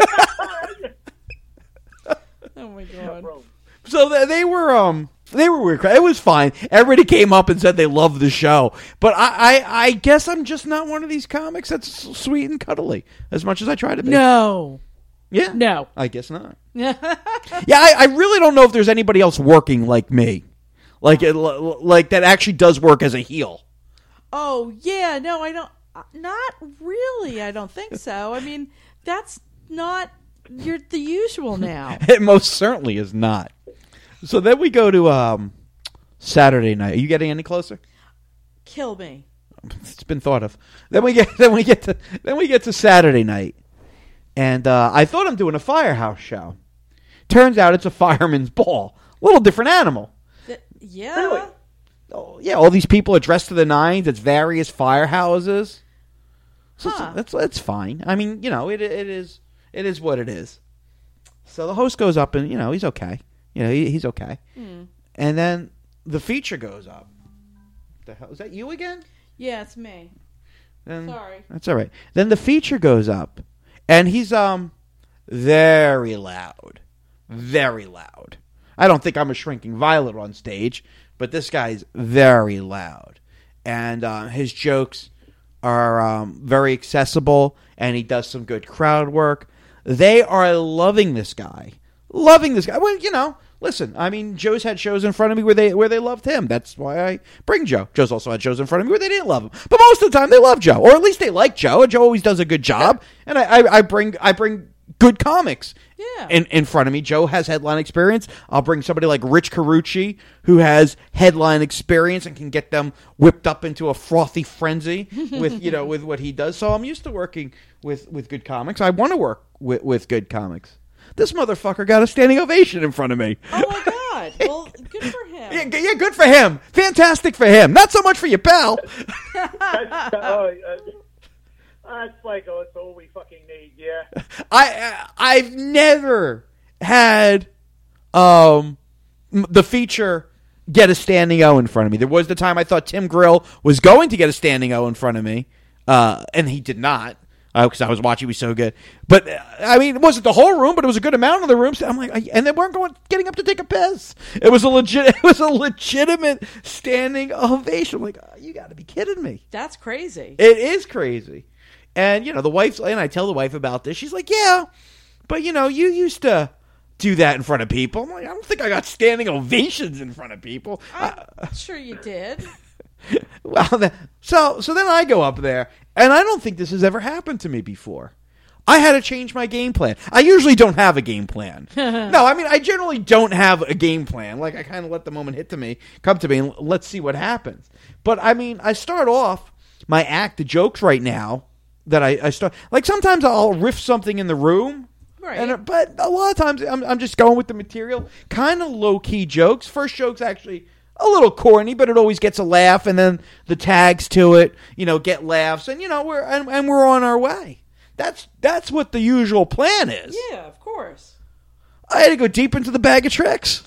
Oh my God! So they, they were um they were weird. It was fine. Everybody came up and said they loved the show, but I, I I guess I'm just not one of these comics that's sweet and cuddly as much as I try to be. No, Yeah, no. I guess not. Yeah, I, I really don't know if there's anybody else working like me, like it, like that actually does work as a heel. Oh yeah, no, I don't. uh, Not really. I don't think so. I mean, that's not. You're the usual now. It most certainly is not. So then we go to um, Saturday night. Are you getting any closer? Kill me. It's been thought of. Then we get then we get to then we get to Saturday night, and uh, I thought I'm doing a firehouse show. Turns out it's a fireman's ball. A little different animal. Th- yeah. Really? Oh, yeah, all these people are dressed to the nines. It's various firehouses. So Huh. that's that's fine. I mean, you know, it it is it is what it is. So the host goes up, and you know he's okay. You know he, he's okay. Hmm. And then the feature goes up. The hell is that? You again? Yeah, it's me. Then, Sorry. That's all right. Then the feature goes up, and he's um very loud, very loud. I don't think I'm a shrinking violet on stage, but this guy's very loud, and uh, his jokes are um, very accessible, and he does some good crowd work. They are loving this guy, loving this guy. Well, you know. Listen, I mean, Joe's had shows in front of me where they where they loved him. That's why I bring Joe. Joe's also had shows in front of me where they didn't love him, but most of the time they love Joe, or at least they like Joe. Joe always does a good job, and I, I, I bring I bring good comics Yeah. in in front of me. Joe has headline experience. I'll bring somebody like Rich Carucci, who has headline experience and can get them whipped up into a frothy frenzy with you know with what he does. So I'm used to working with, with good comics. I want to work with, with good comics. This motherfucker got a standing ovation in front of me. Oh my God! Well, good for him. Yeah, g- yeah, good for him. Fantastic for him. Not so much for your pal. That's, uh, oh, uh, that's like, oh, it's all we fucking need, yeah. I I've never had um m- the feature get a standing O in front of me. There was the time I thought Tim Grill was going to get a standing O in front of me, uh, and he did not. Because uh, I was watching, he was so good. But uh, I mean, it wasn't the whole room, but it was a good amount of the room. So I'm like, I, and they weren't going, getting up to take a piss. It was a legit, it was a legitimate standing ovation. I'm like, oh, you got to be kidding me! That's crazy. It is crazy. And you know, the wife's, and I tell the wife about this. She's like, yeah, but you know, you used to do that in front of people. I'm like, I don't think I got standing ovations in front of people. I'm Uh, sure you did. Well, then, so so then I go up there, and I don't think this has ever happened to me before. I had to change my game plan. I usually don't have a game plan. No, I mean, I generally don't have a game plan. Like, I kind of let the moment hit to me, come to me, and let's see what happens. But, I mean, I start off my act, the jokes right now, that I, I start, like, sometimes I'll riff something in the room. Right. And, but a lot of times I'm, I'm just going with the material, kind of low-key jokes. First joke's actually a little corny, but it always gets a laugh, and then the tags to it, you know, get laughs, and you know, we're and, and we're on our way. That's that's what the usual plan is. Yeah, of course. I had to go deep into the bag of tricks,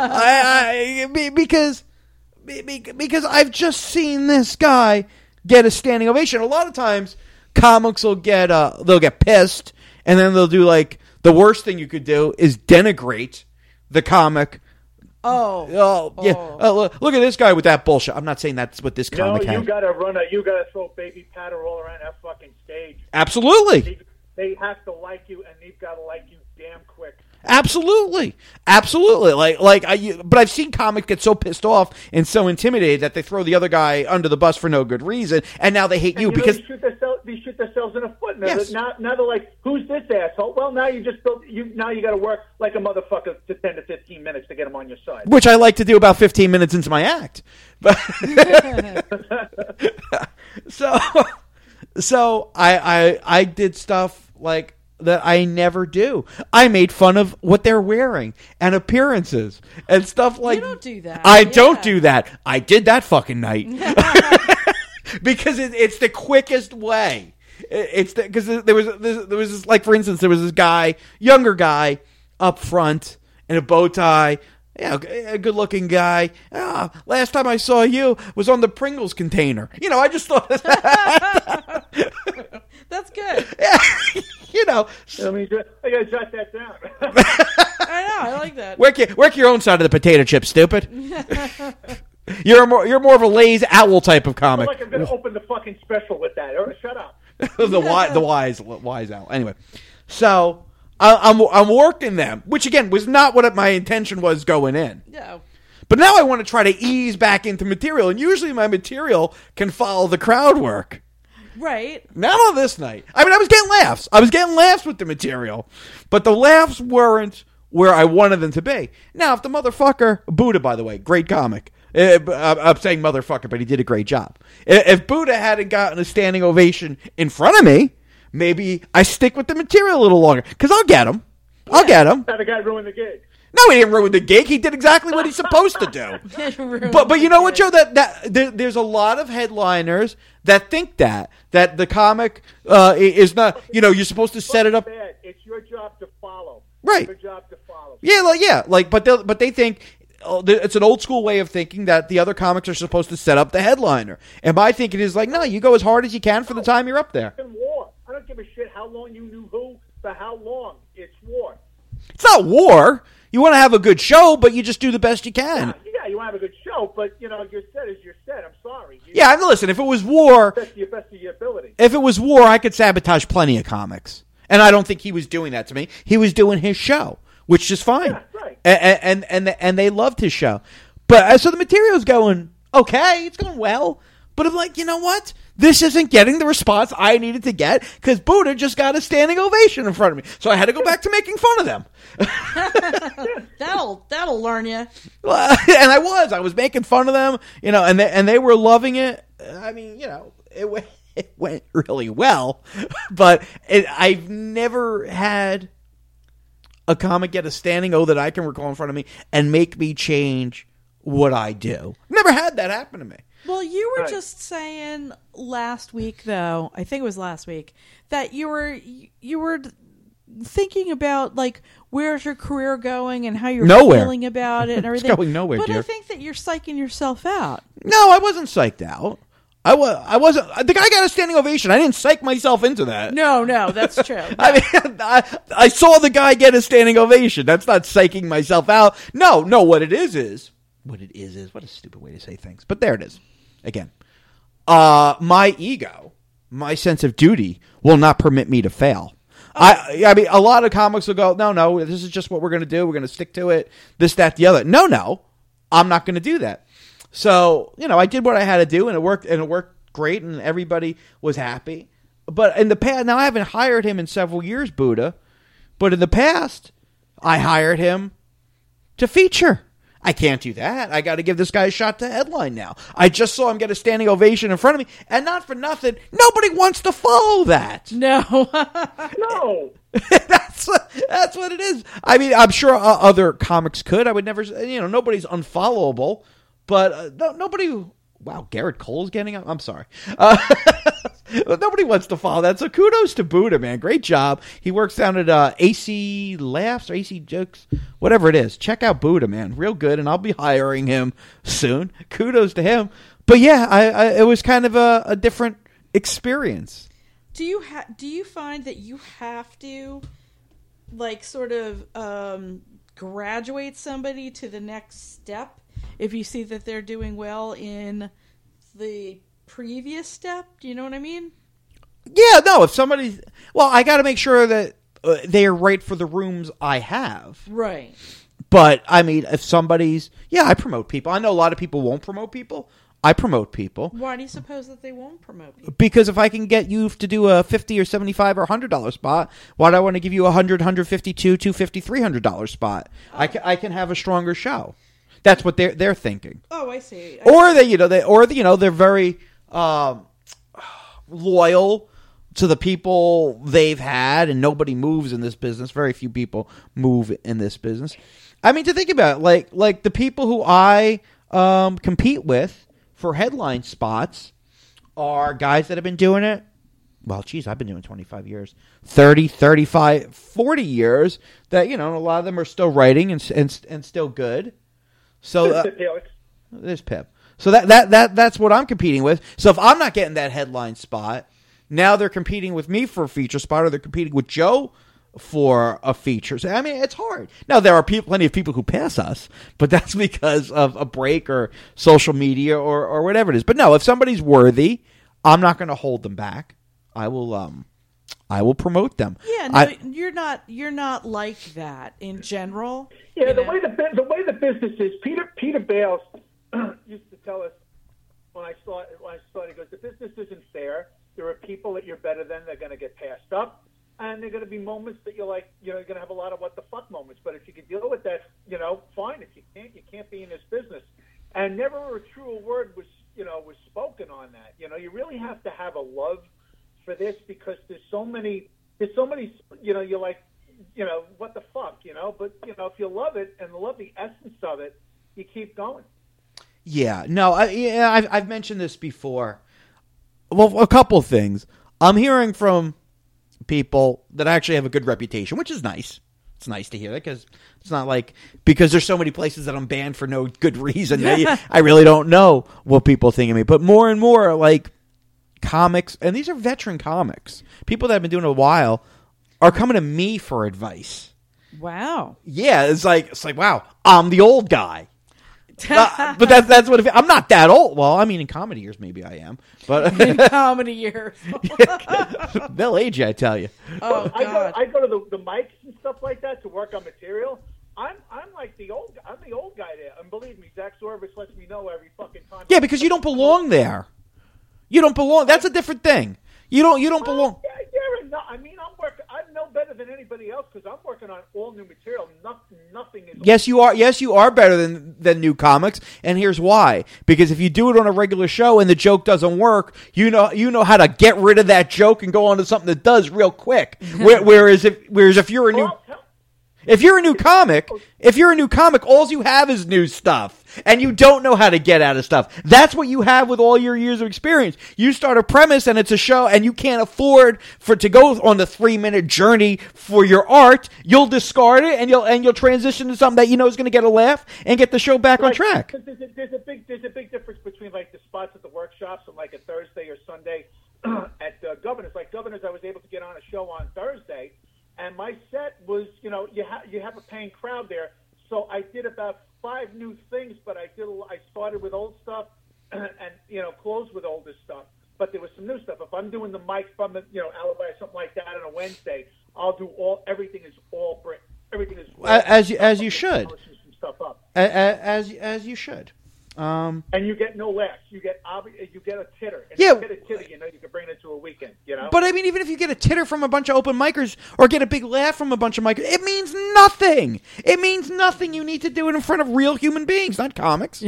I, I because because I've just seen this guy get a standing ovation. A lot of times, comics will get uh, they'll get pissed, and then they'll do like the worst thing you could do is denigrate the comic Oh. Oh, yeah. Oh. Uh, look, look at this guy with that bullshit. I'm not saying that's what this You know, comic you has. gotta run a, you gotta throw baby powder all around that fucking stage. Absolutely. They, they have to like you, and they've got to like you damn quick. Absolutely, absolutely. Like, like, I. But I've seen comics get so pissed off and so intimidated that they throw the other guy under the bus for no good reason, and now they hate And you you know, because they shoot themselves, they shoot themselves in the foot. Now, Yes. now, now they're like, "Who's this asshole?" Well, now you just built, you now you got to work like a motherfucker to ten to fifteen minutes to get them on your side. which I like to do about fifteen minutes into my act. But so, so I, I, I did stuff like that I never do. I made fun of what they're wearing and appearances and stuff like. You don't do that. I Yeah. don't do that. I did that fucking night because it, it's the quickest way. It, it's because the, there was this, there was this, like, for instance, there was this guy, younger guy, up front in a bow tie. Yeah, a good-looking guy. Ah, last time I saw you was on the Pringles container. You know, I just thought that. That's good. Yeah, you know, I mean, I got to jot that down. I know. I like that. work your, work your own side of the potato chip, stupid. You're more you're more of a Lay's owl type of I'm comic. like I'm going to open the fucking special with that. Or, shut up. the wise, the wise, wise owl. Anyway, so I, I'm I'm working them, which again was not what my intention was going in. No. But now I want to try to ease back into material, and usually my material can follow the crowd work. Right. Not on this night. I mean, I was getting laughs. I was getting laughs with the material, but the laughs weren't where I wanted them to be. Now, if the motherfucker, Buddha, by the way, great comic. Uh, I'm saying motherfucker, but he did a great job. If Buddha hadn't gotten a standing ovation in front of me, maybe I stick with the material a little longer, because I'll get him. I'll get him. Now the guy ruined the gig. No, he didn't ruin the gig. He did exactly what he's supposed to do. But but you know what, Joe? That that there, there's a lot of headliners that think that that the comic uh, is not. You know, you're supposed to set it up. Bad. It's your job to follow. Right. It's your job to follow. Yeah, like yeah, like but they but they think oh, it's an old school way of thinking that the other comics are supposed to set up the headliner. And my thinking is like, no, you go as hard as you can for the time you're up there. It's war. I don't give a shit how long you knew who for how long. It's war. It's not war. You want to have a good show, but you just do the best you can. Yeah, yeah, you want to have a good show, but you know your set is your set. I'm sorry. You, Yeah, and listen, if it was war, best of your best of your ability. if it was war, I could sabotage plenty of comics. And I don't think he was doing that to me. He was doing his show, which is fine. Yeah, right. And and and, and they loved his show. But uh, so the material's going okay, it's going well. But I'm like, you know what? This isn't getting the response I needed to get because Buddha just got a standing ovation in front of me. So I had to go back to making fun of them. That'll that'll learn you. And I was. I was making fun of them, you know, and they, and they were loving it. I mean, you know, it went, it went really well. But it, I've never had a comic get a standing O that I can recall in front of me and make me change what I do. Never had that happen to me. Well, you were Right. just saying last week, though. I think it was last week that you were you were thinking about like where's your career going and how you're Nowhere. feeling about it and It's everything. going nowhere, but dear. I think that you're psyching yourself out. No, I wasn't psyched out. I was. I wasn't. The guy got a standing ovation. I didn't psych myself into that. No, no, that's true. I mean, I, I saw the guy get a standing ovation. That's not psyching myself out. No, no. What it is is what it is is what a stupid way to say things. But there it is. Again, uh, my ego, my sense of duty, will not permit me to fail. I, I mean, a lot of comics will go, no, no, this is just what we're going to do. We're going to stick to it. This, that, the other. No, no, I'm not going to do that. So, you know, I did what I had to do, and it worked, and it worked great, and everybody was happy. But in the past, now I haven't hired him in several years, Buddha. But in the past, I hired him to feature. I can't do that. I got to give this guy a shot to headline now. I just saw him get a standing ovation in front of me, and not for nothing, nobody wants to follow that. No. No. that's that's what it is. I mean, I'm sure uh, other comics could. I would never, you know, nobody's unfollowable, but uh, no, nobody. Wow, Garrett Cole's getting up. I'm sorry. Uh, nobody wants to follow that. So kudos to Buddha, man. Great job. He works down at uh, A C Laughs or A C Jokes, whatever it is. Check out Buddha, man. Real good, and I'll be hiring him soon. Kudos to him. But yeah, I, I, it was kind of a, a different experience. Do you ha- do you find that you have to like sort of um, graduate somebody to the next step if you see that they're doing well in the previous step. Do you know what I mean? Yeah, no, if somebody's... Well, I got to make sure that uh, they are right for the rooms I have. Right. But, I mean, if somebody's... Yeah, I promote people. I know a lot of people won't promote people. I promote people. Why do you suppose that they won't promote people? Because if I can get you to do a fifty or seventy-five or one hundred dollars spot, why do I want to give you a one hundred, one fifty-two, two fifty, three hundred dollars spot? Oh. I, can, I can have a stronger show. That's what they're they're thinking. Oh, I see. I or see. they, you know, they or you know, they're very um, loyal to the people they've had, and nobody moves in this business. Very few people move in this business. I mean, to think about it, like like the people who I um, compete with for headline spots are guys that have been doing it. Well, geez, I've been doing twenty-five years, thirty, thirty-five, forty years. That, you know, a lot of them are still writing and and, and still good. So uh, there's Pip. So that, that that that's what I'm competing with. So if I'm not getting that headline spot, now they're competing with me for a feature spot, or they're competing with Joe for a feature. So, I mean, it's hard. Now, there are people, plenty of people who pass us, but that's because of a break or social media or, or whatever it is. But no, if somebody's worthy, I'm not going to hold them back. I will um, I will promote them. Yeah, no, I, you're not you're not like that in general. Yeah, the know? way the bu- the way the business is, Peter Peter Bales used to tell us when I started when I started, he goes, the business isn't fair. There are people that you're better than, they're going to get passed up. And there are going to be moments that you're like, you know, you're going to have a lot of what the fuck moments. But if you can deal with that, you know, fine. If you can't, you can't be in this business. And never a true word was, you know, was spoken on that. You know, you really have to have a love for this, because there's so many, there's so many, you know, you're like, you know, what the fuck, you know. But, you know, if you love it and love the essence of it, you keep going. Yeah, no, I, yeah, I've, I've mentioned this before. Well, a couple of things. I'm hearing from people that actually have a good reputation, which is nice. It's nice to hear that, because it's not like, because there's so many places that I'm banned for no good reason. I, I really don't know what people think of me. But more and more, like, comics, and these are veteran comics, people that have been doing it a while, are coming to me for advice. Wow. Yeah, it's like, it's like, wow, I'm the old guy. uh, but that's that's what it, I'm not that old. Well, I mean, in comedy years, maybe I am. But in comedy years, they'll age you, I tell you. Oh I God! go, I go to the, the mics and stuff like that to work on material. I'm I'm like the old I'm the old guy there, and believe me, Zach Sorvis lets me know every fucking time. Yeah, because you don't belong there. You don't belong. That's a different thing. You don't. You don't belong. Uh, yeah, yeah, no, I mean, I'm working. I'm no better than anybody else, because I'm working on all new material. Nothing, nothing is. Yes, you are. Yes, you are better than than new comics, and here's why. Because if you do it on a regular show and the joke doesn't work, you know you know how to get rid of that joke and go on to something that does real quick. whereas if whereas if you're a new Well, tell- If you're a new comic, if you're a new comic, all you have is new stuff, and you don't know how to get out of stuff. That's what you have with all your years of experience. You start a premise, and it's a show, and you can't afford for to go on the three minute journey for your art. You'll discard it, and you'll and you'll transition to something that you know is going to get a laugh and get the show back on Right, track. 'cause There's a, there's a big there's a big difference between like the spots at the workshops and like a Thursday or Sunday at uh, Governors. Like Governors, I was able to get on a show on Thursday, and my set was, you know, you have you have a paying crowd there, so I did about five new things, but I did a, I started with old stuff and you know closed with older stuff. But there was some new stuff. If I'm doing the mic from the you know Alibi or something like that on a Wednesday, I'll do all everything is all brick. Everything is all As you as you should, polishing some stuff up. as as you should. Um, And you get no laughs. You get obvi- you get a titter. And Yeah. if you get a titter, you know you can bring it to a weekend. You know. But I mean, even if you get a titter from a bunch of open micers or get a big laugh from a bunch of micers, it means nothing. It means nothing. You need to do it in front of real human beings, not comics.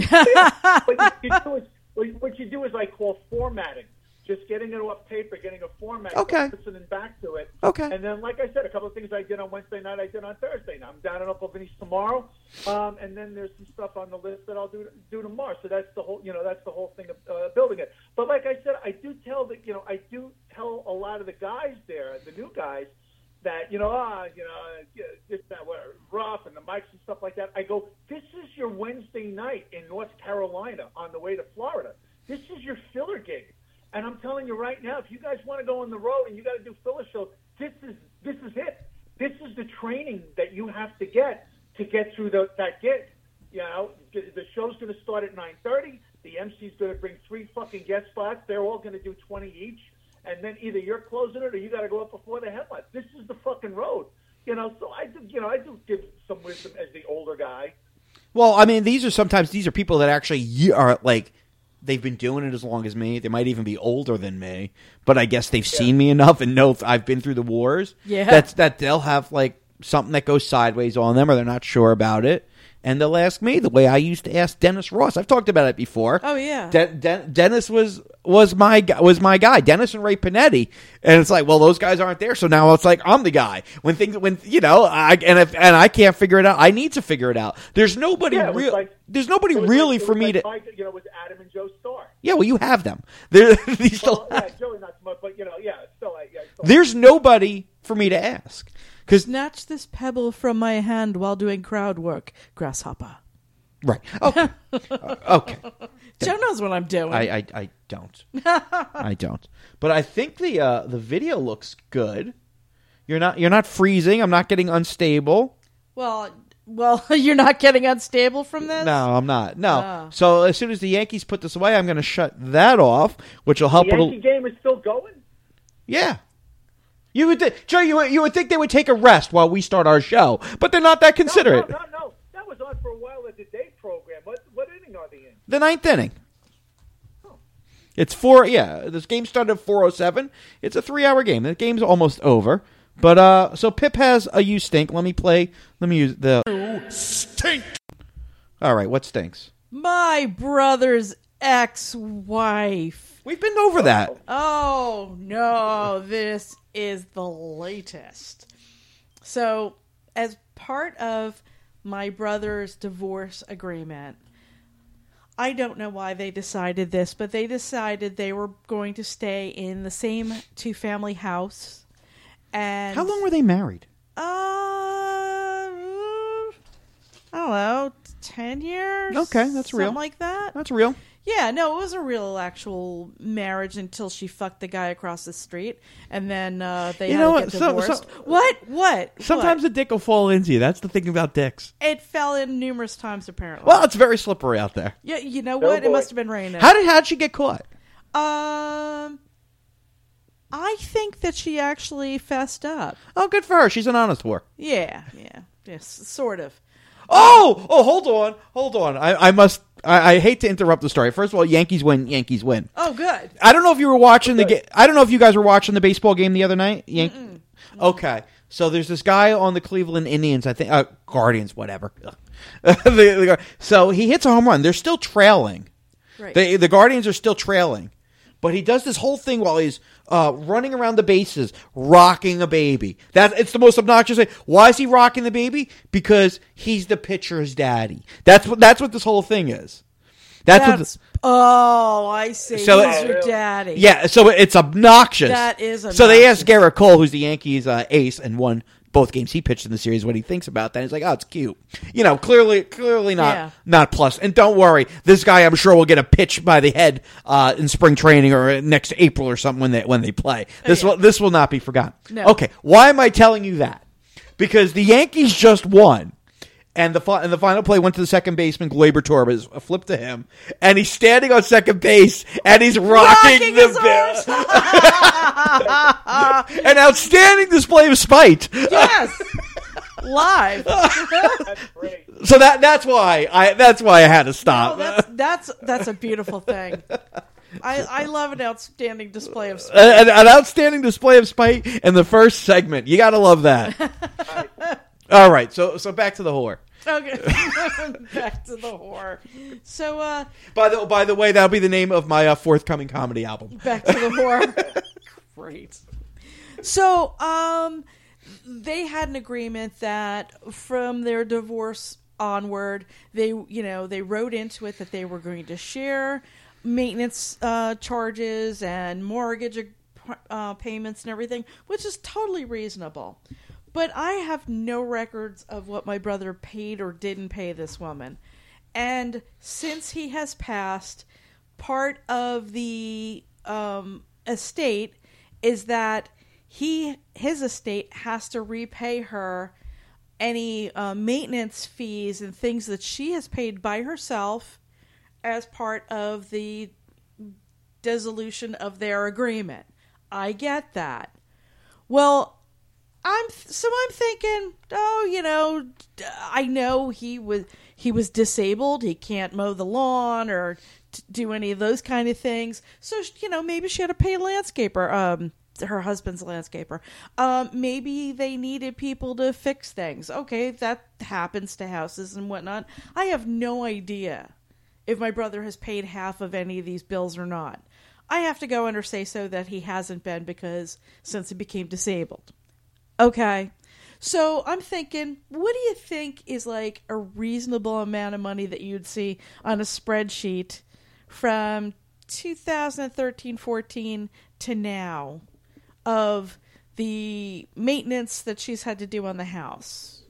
what, you do is, what you do is I call formatting. Just getting it off paper, getting a format, Okay. listening back to it. Okay. And then, like I said, a couple of things I did on Wednesday night, I did on Thursday. Now I'm down in Uncle Vinny's tomorrow, um, and then there's some stuff on the list that I'll do do tomorrow. So that's the whole, you know, that's the whole thing of uh, building it. But like I said, I do tell that, you know, I do tell a lot of the guys there, the new guys, that you know, ah, you know, this that whatever, rough and the mics and stuff like that. I go, this is your Wednesday night in North Carolina on the way to Florida. This is your filler gig. And I'm telling you right now, if you guys want to go on the road and you got to do filler shows, this is this is it. This is the training that you have to get to get through the, that gig. You know, the, the show's going to start at nine thirty. The M C's going to bring three fucking guest spots. They're all going to do twenty each. And then either you're closing it or you got to go up before the headline. This is the fucking road. You know, so I do, you know, I do give some wisdom as the older guy. Well, I mean, these are sometimes these are people that actually y- are like they've been doing it as long as me. They might even be older than me, but I guess they've seen me enough and know I've been through the wars. Yeah, that's that they'll have like something that goes sideways on them, or they're not sure about it. And they'll ask me the way I used to ask Dennis Ross. I've talked about it before. Oh yeah, De- De- Dennis was was my gu- was my guy. Dennis and Ray Panetti, and it's like, well, those guys aren't there, so now it's like I'm the guy. When things, when you know, I and if and I can't figure it out, I need to figure it out. There's nobody Yeah, it was real. like- there's nobody It was really like, it for was me like to. my, you know, it was Adam and Joe Starr. Yeah, well, you have them. They're, you still Well, have- yeah, Joey not so much, but you know, yeah, still, I, yeah, still. There's nobody for me to ask because snatch this pebble from my hand while doing crowd work, grasshopper. right. Okay. Uh, okay. Joe knows what I'm doing. I, I, I don't. I don't. But I think the uh, the video looks good. You're not you're not freezing. I'm not getting unstable. well, well, you're not getting unstable from this. No, I'm not. No. Oh. So as soon as the Yankees put this away, I'm going to shut that off, which will help. The a Yankee little- game is still going? Yeah. You would, th- Joe. You would, you would think they would take a rest while we start our show, but they're not that considerate. No, no, no, no. That was on for a while at the day program. What, what inning are they in? The ninth inning. It's four. Yeah, this game started at four oh seven. It's a three-hour game. The game's almost over. But uh, so Pip has a you stink. Let me play. Let me use the stink. All right, what stinks? My brother's ex-wife. We've been over that. Oh, no, this is the latest. So, as part of my brother's divorce agreement, I don't know why they decided this, but they decided they were going to stay in the same two-family house. And How long were they married? Uh, I don't know, ten years? Okay, that's real. Something like that. That's real. Yeah, no, it was a real actual marriage until she fucked the guy across the street, and then uh, they You had know to what? get So- divorced. so- what? What? Sometimes what? the dick will fall into you. That's the thing about dicks. It fell in numerous times, apparently. Well, it's very slippery out there. yeah, you know Oh, what? It boy. must have been raining. How did how'd she get caught? Um, I think that she actually fessed up. Oh, good for her. She's an honest whore. Yeah, yeah, yes, sort of. Oh, oh, hold on, hold on. I, I must. I, I hate to interrupt the story. First of all, Yankees win. Yankees win. Oh, good. I don't know if you were watching the game. I don't know if you guys were watching the baseball game the other night. Yan- okay, so there's this guy on the Cleveland Indians. I think uh, Guardians, whatever. The- the- so he hits a home run. They're still trailing. Right. They, the Guardians are still trailing. But he does this whole thing while he's uh, running around the bases, rocking a baby. That it's the most obnoxious thing. Why is he rocking the baby? Because he's the pitcher's daddy. That's what that's what this whole thing is. That's, That's, what. oh, I see. So He's it- your daddy. The, yeah. So it's obnoxious. That is So they asked obnoxious. Garrett Cole, who's the Yankees' uh, ace and won both games he pitched in the series, what he thinks about that. He's like, oh, it's cute. You know, clearly, clearly not Yeah. not plus. And don't worry, this guy, I'm sure, will get a pitch by the head uh, in spring training or next April or something when they when they play. This yeah. will this will not be forgotten. No. Okay, why am I telling you that? Because the Yankees just won. And the fi- and the final play went to the second baseman, Gleyber Torres, a flip to him, and he's standing on second base, and he's rocking, Rocking the his ba- An outstanding display of spite. Yes. Live. That's great. So that that's why I that's why I had to stop. Oh, that's that's that's a beautiful thing. I I love an outstanding display of spite. an, an outstanding display of spite in the first segment. You gotta love that. All right, so so back to the whore. Okay. Back to the whore. So uh By the by the way, that'll be the name of my uh, forthcoming comedy album. back to the whore. Great. So, um, they had an agreement that from their divorce onward, they, you know, they wrote into it that they were going to share maintenance uh, charges and mortgage uh, payments and everything, which is totally reasonable. But I have no records of what my brother paid or didn't pay this woman. And since he has passed, part of the um, estate is that he his estate has to repay her any uh, maintenance fees and things that she has paid by herself as part of the dissolution of their agreement. I get that. Well, I'm so I'm thinking, oh, you know, I know he was he was disabled. He can't mow the lawn or t- do any of those kind of things. So, you know, maybe she had to pay a landscaper, um, her husband's landscaper. Um, maybe they needed people to fix things. Okay, that happens to houses and whatnot. I have no idea if my brother has paid half of any of these bills or not. I have to go under say so that he hasn't been because since he became disabled. Okay, so I'm thinking, what do you think is like a reasonable amount of money that you'd see on a spreadsheet from two thousand thirteen fourteen to now of the maintenance that she's had to do on the house?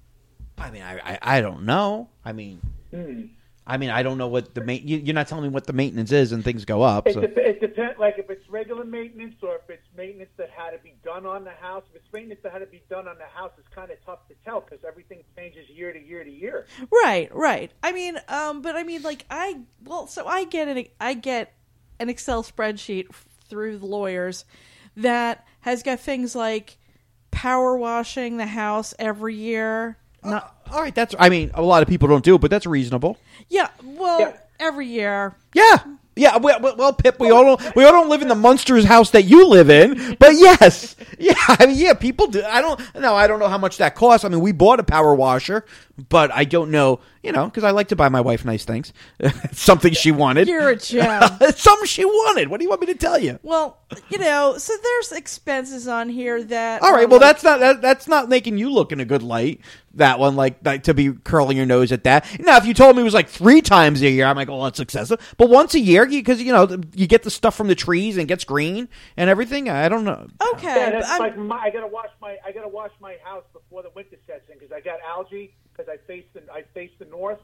I mean, I, I, I don't know. I mean, Hmm. I mean, I don't know what the ma- you, you're not telling me what the maintenance is, and things go up. It, So. dep- it depends, like if it's regular maintenance or if it's maintenance that had to be done on the house. If it's maintenance that had to be done on the house, it's kind of tough to tell because everything changes year to year to year. Right, right. I mean, um, but I mean, like I well, so I get an I get an Excel spreadsheet through the lawyers that has got things like power washing the house every year. Not, Uh, all right, that's. I mean, a lot of people don't do it, but that's reasonable. yeah, well, Yeah. every year. Yeah, yeah. Well, well, well, Pip, we all don't. We all don't live in the Munsters house that you live in, but yes, yeah. I mean, yeah, people do. I don't. No, I don't know how much that costs. I mean, we bought a power washer, but I don't know. You know, because I like to buy my wife nice things. It's something she wanted. You're a gem. It's something she wanted. What do you want me to tell you? Well, you know, so there's expenses on here that. All right. are Well, like- that's not that, that's not making you look in a good light. That one, like, like to be curling your nose at that. Now, if you told me it was like three times a year, I'm like, oh, that's excessive. But once a year, because you know you get the stuff from the trees and it gets green and everything. I don't know. Okay, Yeah, but that's I'm- like my, I gotta wash my I gotta wash my house before the winter sets in because I got algae because I face the I face the north.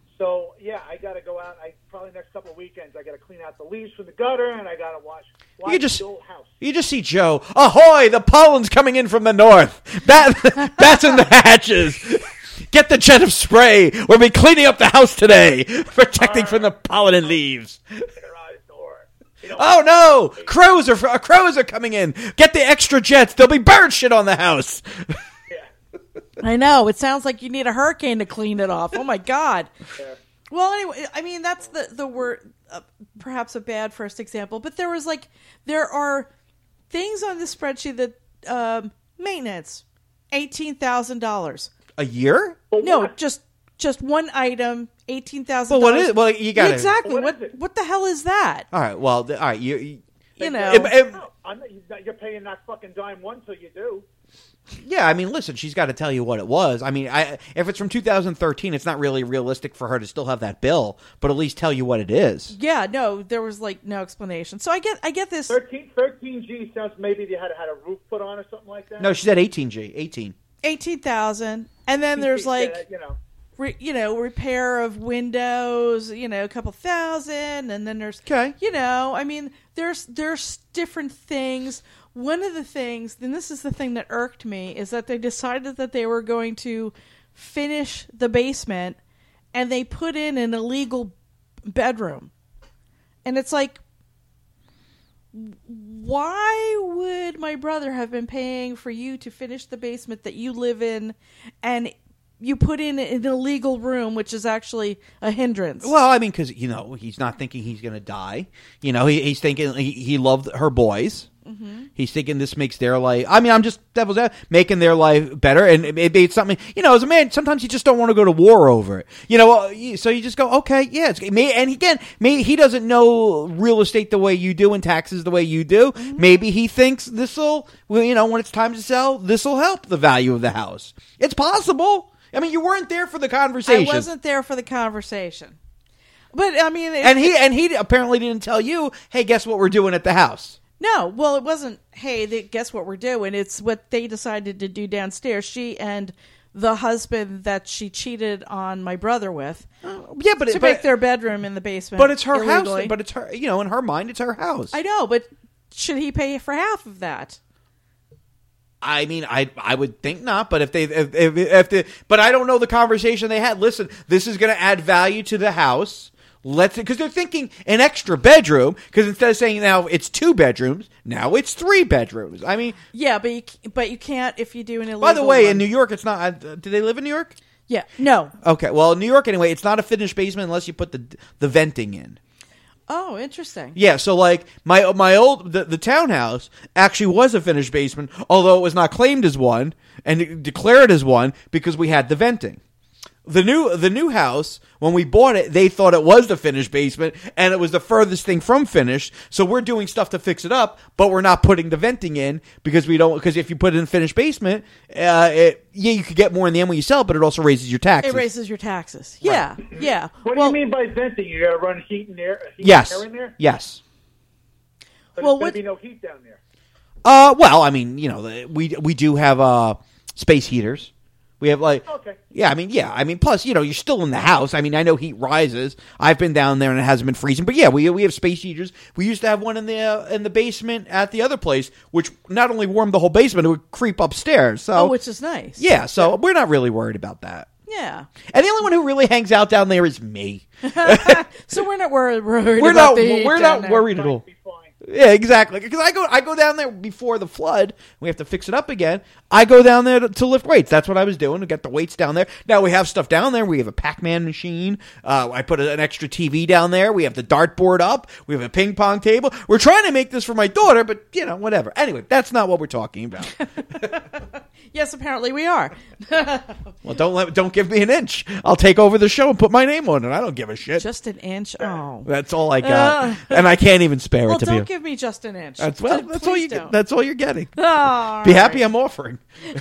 So yeah, I gotta go out. I probably next couple of weekends I gotta clean out the leaves from the gutter and I gotta wash, wash You just the whole house. you just see Joe. Ahoy! The pollen's coming in from the north. That that's in the hatches. Get the jet of spray. We'll be cleaning up the house today, protecting from the pollen and leaves. Get her out the door. You know, Oh no! Crows are uh, crows are coming in. Get the extra jets. There'll be bird shit on the house. yeah. I know. It sounds like you need a hurricane to clean it off. Oh, my God. Yeah. Well, anyway, I mean, that's the, the word, uh, perhaps a bad first example. But there was like, there are things on the spreadsheet that, um, maintenance, eighteen thousand dollars. A year? But No, what? just just one item, eighteen thousand Well, dollars. what is? Well, you got Exactly. What What, is it? what the hell is that? All right. Well, th- all right. You. you You know. If- if- No, I'm not, you're paying that fucking dime one till you do. yeah. I mean, listen. She's got to tell you what it was. I mean, I if it's from two thousand thirteen, it's not really realistic for her to still have that bill, but at least tell you what it is. Yeah, no, there was like no explanation. So I get I get this. thirteen, thirteen G sounds maybe they had had a roof put on or something like that. No, she said eighteen G. eighteen. eighteen thousand, and then there's Yeah, like you know. re, you know repair of windows, you know, a couple thousand, and then there's Okay. you know, I mean, there's there's different things. One of the things, and this is the thing that irked me, is that they decided that they were going to finish the basement, and they put in an illegal bedroom, and it's like, why would my brother have been paying for you to finish the basement that you live in, and you put in an illegal room, which is actually a hindrance? Well, I mean, because you know he's not thinking he's going to die. You know, he, he's thinking he, he loved her boys. Mm-hmm. He's thinking this makes their life. I mean, I'm just devil's advocate, making their life better, and maybe it's something. You know, as a man, sometimes you just don't want to go to war over it. You know, uh, you- so you just go, okay, yeah. It's, may, and again, maybe he doesn't know real estate the way you do and taxes the way you do. Mm-hmm. Maybe he thinks this will, well, you know, when it's time to sell, this will help the value of the house. It's possible. I mean, you weren't there for the I conversation. wasn't there for the conversation, but I mean, it, And he and he apparently didn't tell you, hey, guess what we're doing at the house? no, well, it wasn't. Hey, they, guess what we're doing? It's what they decided to do downstairs. She and the husband that she cheated on my brother with Yeah, but to it, make but, their bedroom in the basement. but it's her illegally. house. But it's her, you know, in her mind, it's her house. I know, but should he pay for half of that? I mean, I I would think not, but if they if if, if they, but I don't know the conversation they had. Listen, this is going to add value to the house. Let's because they're thinking an extra bedroom. Because instead of saying now it's two bedrooms, now it's three bedrooms. I mean, Yeah, but you, c- but you can't if you do an illegal by the way, one. in New York, it's not. Uh, do they live in New York? Yeah, no. Okay, well, in New York anyway, it's not a finished basement unless you put the the venting in. Oh, interesting. Yeah, so like my my old the, the townhouse actually was a finished basement, although it was not claimed as one and declared as one because we had the venting. The new the new house, when we bought it, they thought it was the finished basement, and it was the furthest thing from finished. So we're doing stuff to fix it up, but we're not putting the venting in because we don't. Because if you put it in finished basement, uh, it, yeah, you could get more in the end when you sell, but it also raises your taxes. It raises your taxes. Yeah, yeah. What well, do you mean by venting? You got to run heat and air, heat Yes, and air in there? yes. But Well, there's what- going to be no heat down there. Uh, well, I mean, you know, the- we we do have uh space heaters. We have like, Okay. yeah, I mean, yeah, I mean, plus, you know, you're still in the house. I mean, I know heat rises. I've been down there and it hasn't been freezing, but yeah, we we have space heaters. We used to have one in the uh, in the basement at the other place, which not only warmed the whole basement, it would creep upstairs. So, oh, which is nice. yeah, so we're not really worried about that. Yeah. And the only one who really hangs out down there is me. So we're not worried. worried We're about not the heat we're down not there. worried at all. Be fine. Yeah, exactly. Because I go, I go down there before the flood. We have to fix it up again. I go down there to, to lift weights. That's what I was doing to get the weights down there. Now we have stuff down there. We have a Pac-Man machine. Uh, I put a, an extra T V down there. We have the dartboard up. We have a ping pong table. We're trying to make this for my daughter, but you know, whatever. Anyway, that's not what we're talking about. Yes, apparently we are. Well, don't let, don't give me an inch. I'll take over the show and put my name on it. I don't give a shit. Just an inch. Oh. That's all I got, Uh. and I can't even spare Well, it to don't be. give me just an inch. That's well. Please That's all you. don't. Get, that's all you're getting. All Be right. happy I'm offering.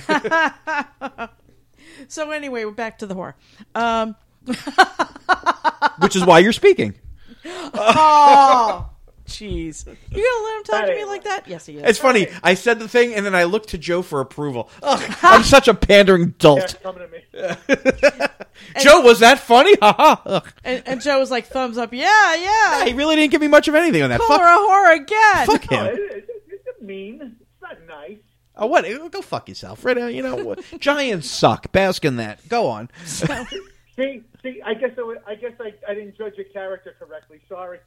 So anyway, we're back to the whore. Um, Which is why you're speaking. oh, jeez. You gonna let him talk to me That like that? Yes, he is. It's funny. I said the thing, and then I looked to Joe for approval. Ugh, I'm such a pandering Yeah, dolt. coming to me. Joe, was that funny? Haha. Ugh. And, and Joe was like, thumbs up. Yeah, yeah. He really didn't give me much of anything on that. Call her Fuck, a whore again. fuck Oh, him. it, it, it's mean. It's not nice. Oh, what? Go fuck yourself. Right now, you know what? Giants suck. Bask in that. Go on. See, see. I guess I, would- I guess I, I didn't judge your character correctly. Sorry.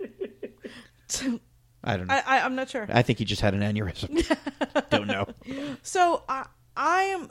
I don't know. I, I, I'm not sure. I think he just had an aneurysm. Don't know. So I, I am.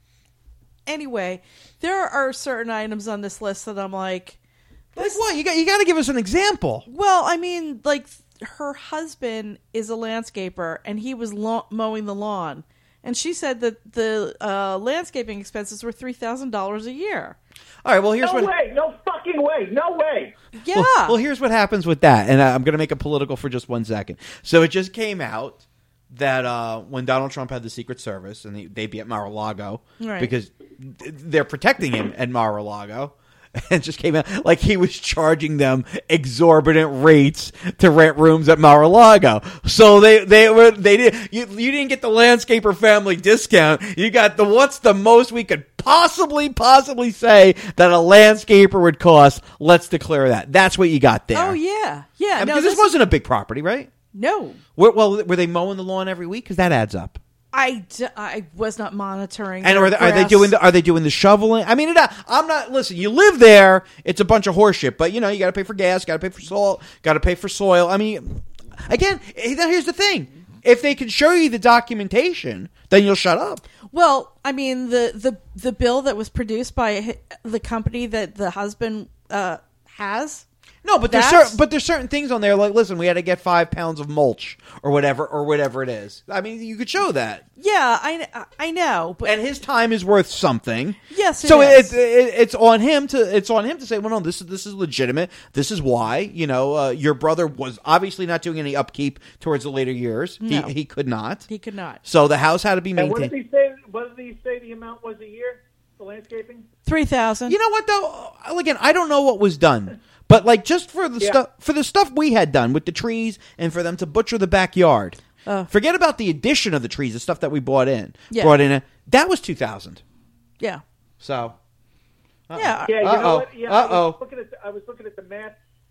Anyway, there are certain items on this list that I'm like, Like what? You got you got to give us an example. well, I mean, like her husband is a landscaper, and he was lo- mowing the lawn, and she said that the uh, landscaping expenses were three thousand dollars a year. All right. Well, here's No what. way. No fucking way. No way. Yeah. Well, well, here's what happens with that, and I- I'm going to make it political for just one second. So it just came out that uh, when Donald Trump had the Secret Service, and they, they'd be at Mar-a-Lago Right. because th- they're protecting him at Mar-a-Lago. And it just came out like he was charging them exorbitant rates to rent rooms at Mar-a-Lago. So they they were they did you you didn't get the landscaper family discount. You got the what's the most we could possibly possibly say that a landscaper would cost. Let's declare that. That's what you got there. Oh yeah, yeah. And no, because this wasn't a big property, right? no. Were, well, were they mowing the lawn every week? Because that adds up. I, d- I was not monitoring. And their are they, are they grass. doing the are they doing the shoveling? I mean, it, I'm not. Listen, you live there. It's a bunch of horseshit, but you know you got to pay for gas, got to pay for salt, got to pay for soil. I mean, again, now here's the thing: if they can show you the documentation, then you'll shut up. Well, I mean the the the bill that was produced by hi- the company that the husband uh, has. No, but there's That's- certain, but there's certain things on there like, listen, we had to get five pounds of mulch or whatever or whatever it is. I mean, you could show that. Yeah, I, I know, but And his time is worth something. Yes, it so is. It, it, it's on him to it's on him to say, well, no, this is this is legitimate. This is why you know uh, your brother was obviously not doing any upkeep towards the later years. No. He he could not. he could not. So the house had to be And what did maintained. he say? What did he say the amount was a year for landscaping? Three thousand. You know what though? Again, I don't know what was done. But like just for the Yeah. stuff for the stuff we had done with the trees and for them to butcher the backyard. Uh. Forget about the addition of the trees, the stuff that we bought in. Yeah. Brought in. That was two thousand. Yeah, So yeah. Yeah, you Uh-oh. know what? Yeah, I Uh-oh. was looking at the, I was looking at the math.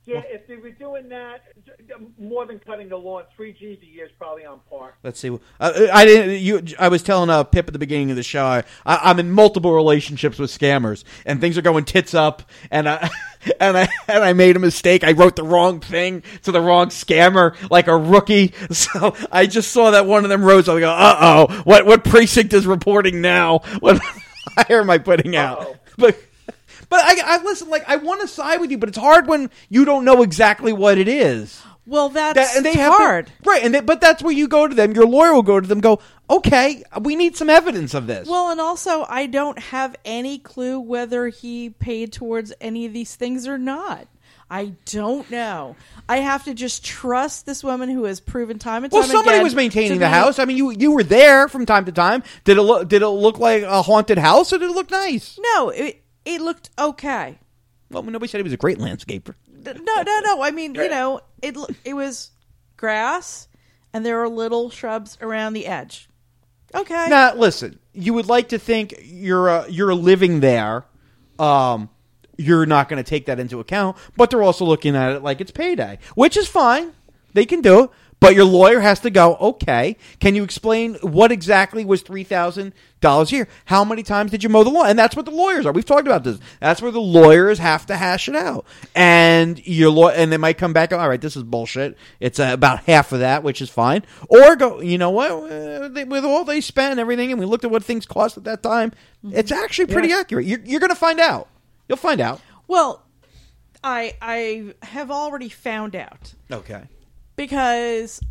Yeah, if they were doing that, more than cutting the lawn, three G's a year is probably on par. Let's see. Uh, I didn't. You. I was telling uh, Pip at the beginning of the show. I, I'm in multiple relationships with scammers, and things are going tits up. And I and I and I made a mistake. I wrote the wrong thing to the wrong scammer, like a rookie. So I just saw that one of them rows. I go, uh oh. What what precinct is reporting now? What fire am I putting out? Uh-oh. But. But I, I listen. Like I want to side with you, but it's hard when you don't know exactly what it is. Well, that's That- and they have hard. to, right? And they, but that's where you go to them. Your lawyer will go to them. and Go, okay, we need some evidence of this. Well, and also, I don't have any clue whether he paid towards any of these things or not. I don't know. I have to just trust this woman who has proven time and time well, somebody again was maintaining to the be- house. I mean, you you were there from time to time. Did it look? Did it look like a haunted house, or did it look nice? No, it it looked okay. Well, nobody said he was a great landscaper. No, no, no. I mean, you know, it it was grass, and there were little shrubs around the edge. Okay. Now, listen. You would like to think you're uh, you're living there. Um, you're not going to take that into account, but they're also looking at it like it's payday, which is fine. They can do it, but your lawyer has to go, okay, can you explain what exactly was three thousand dollars here? How many times did you mow the lawn? And that's what the lawyers are. We've talked about this. That's where the lawyers have to hash it out. And your law, and they might come back, all right, this is bullshit. It's uh, about half of that, which is fine. Or go, you know what, uh, they, with all they spent and everything, and we looked at what things cost at that time, it's actually pretty Yeah. accurate. You're, you're going to find out. You'll find out. Well, I I have already found out. Okay. Because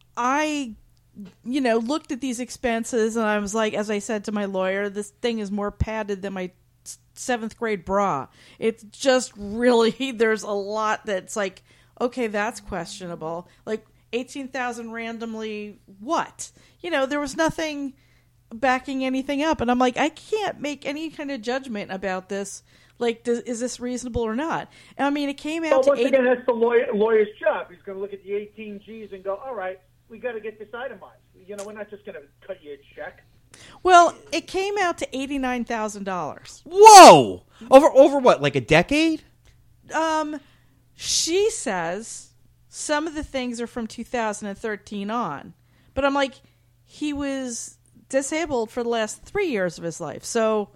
I, you know, looked at these expenses and I was like, as I said to my lawyer, this thing is more padded than my s- seventh grade bra. It's just really, there's a lot that's like, okay, that's questionable. Like eighteen thousand randomly, what? You know, there was nothing backing anything up. And I'm like, I can't make any kind of judgment about this. Like, does, is this reasonable or not? And I mean, it came out Well, to once eight. again, that's the lawyer, lawyer's job. He's going to look at the eighteen G's and go, all right, we got to get this itemized. You know, we're not just going to cut you a check. Well, it came out to eighty-nine thousand dollars. Whoa! Over over what, like a decade? Um, she says some of the things are from two thousand thirteen on, but I'm like, he was disabled for the last three years of his life. So,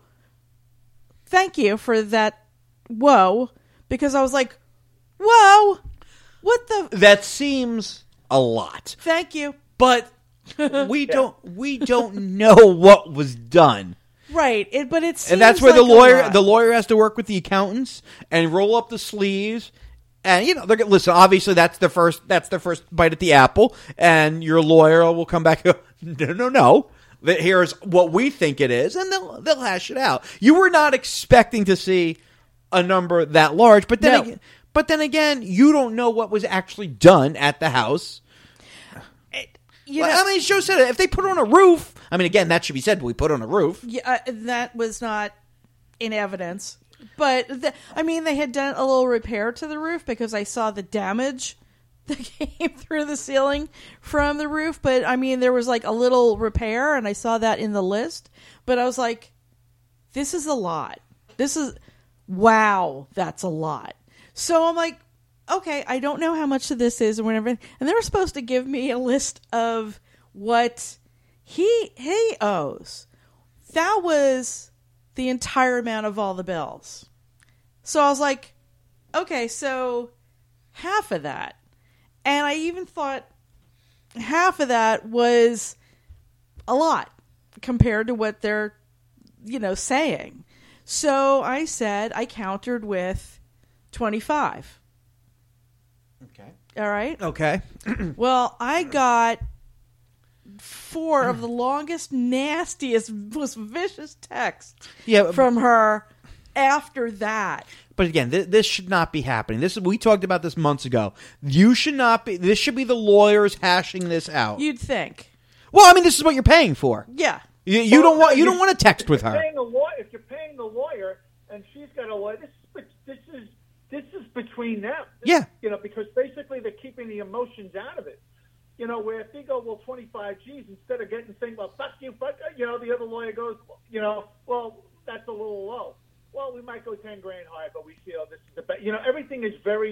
thank you for that. Whoa, because I was like, whoa, what the? That seems a lot. Thank you. But we don't we don't know what was done. Right, it, but it's And that's where the lawyer the lawyer has to work with the accountants and roll up the sleeves. And you know, they're gonna listen, obviously that's the first that's the first bite at the apple, and your lawyer will come back and go, no, no, no. That here's what we think it is, and they'll they'll hash it out. You were not expecting to see a number that large, but then No. again, but then again, you don't know what was actually done at the house. You Well, know, I mean, Joe said it. If they put on a roof, I mean, again, that should be said. We put on a roof. yeah, uh, that was not in evidence. But, the, I mean, they had done a little repair to the roof because I saw the damage that came through the ceiling from the roof. But, I mean, there was like a little repair, and I saw that in the list. But I was like, this is a lot. This is, wow, that's a lot. So I'm like, okay, I don't know how much of this is or whatever. And they were supposed to give me a list of what he he owes. That was the entire amount of all the bills. So I was like, okay, so half of that. And I even thought half of that was a lot compared to what they're, you know, saying. So I said, I countered with twenty-five. Okay. All right. Okay. Well, I got four of the longest, nastiest, most vicious texts Yeah, from her after that. But again, th- this should not be happening. This is, we talked about this months ago. You should not be. This should be the lawyers hashing this out. You'd think. Well, I mean, this is what you're paying for. Yeah. You, you Well, don't want. You if don't want to text if with you're her. Paying a law- if you're paying the lawyer and she's got a lawyer, this is this is this is between them. This- Yeah. You know, because basically they're keeping the emotions out of it. You know, where if they go, well, twenty-five G's, instead of getting saying, well, fuck you, fuck, you know, the other lawyer goes, you know, well, that's a little low. Well, we might go ten grand higher, but we feel this is the best. You know, everything is very,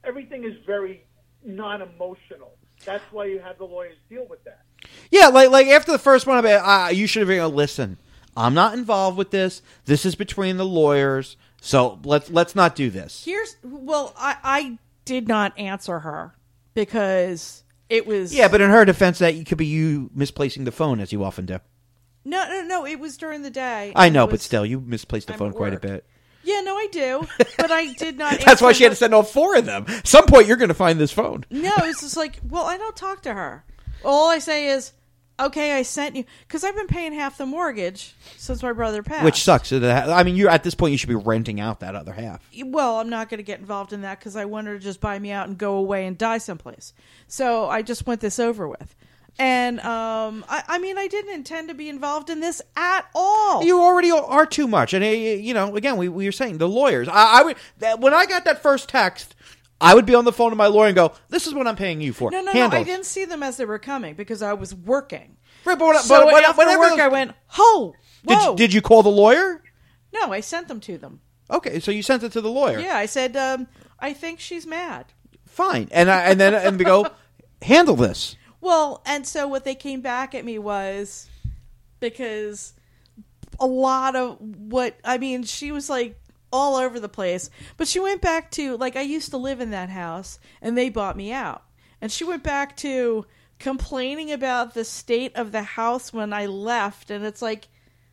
everything is very non-emotional. That's why you have the lawyers deal with that. Yeah, like like after the first one, uh, you should have been, listen, I'm not involved with this. This is between the lawyers. So let's let's not do this. Here's well, I, I did not answer her because it was Yeah, but in her defense, that could be you misplacing the phone, as you often do. no, no, no. It was during the day. I know, It but was- still, you misplaced the I'm phone at quite a work. bit. Yeah, no, I do, but I did not. That's why answer she had her- to send all four of them. At some point, you're going to find this phone. No, it's just like, well, I don't talk to her. All I say is, okay, I sent you because I've been paying half the mortgage since my brother passed. Which sucks. I mean, you at this point, you should be renting out that other half. Well, I'm not going to get involved in that because I want her to just buy me out and go away and die someplace. So I just went this over with. And, um, I, I mean, I didn't intend to be involved in this at all. You already are too much. And, uh, you know, again, we, we were saying, the lawyers. I, I would that, When I got that first text, I would be on the phone to my lawyer and go, this is what I'm paying you for. No, no, Handle no. I it. didn't see them as they were coming because I was working. Right, but, when, So but when, after whenever work, those- I went, oh, did, whoa. you- did you call the lawyer? No, I sent them to them. Okay, so you sent it to the lawyer. Yeah, I said, um, I think she's mad. Fine. And I, and then and we go, handle this. Well, and so what they came back at me was because a lot of what, I mean, she was like all over the place, but she went back to, like, I used to live in that house and they bought me out. And she went back to complaining about the state of the house when I left. And it's like,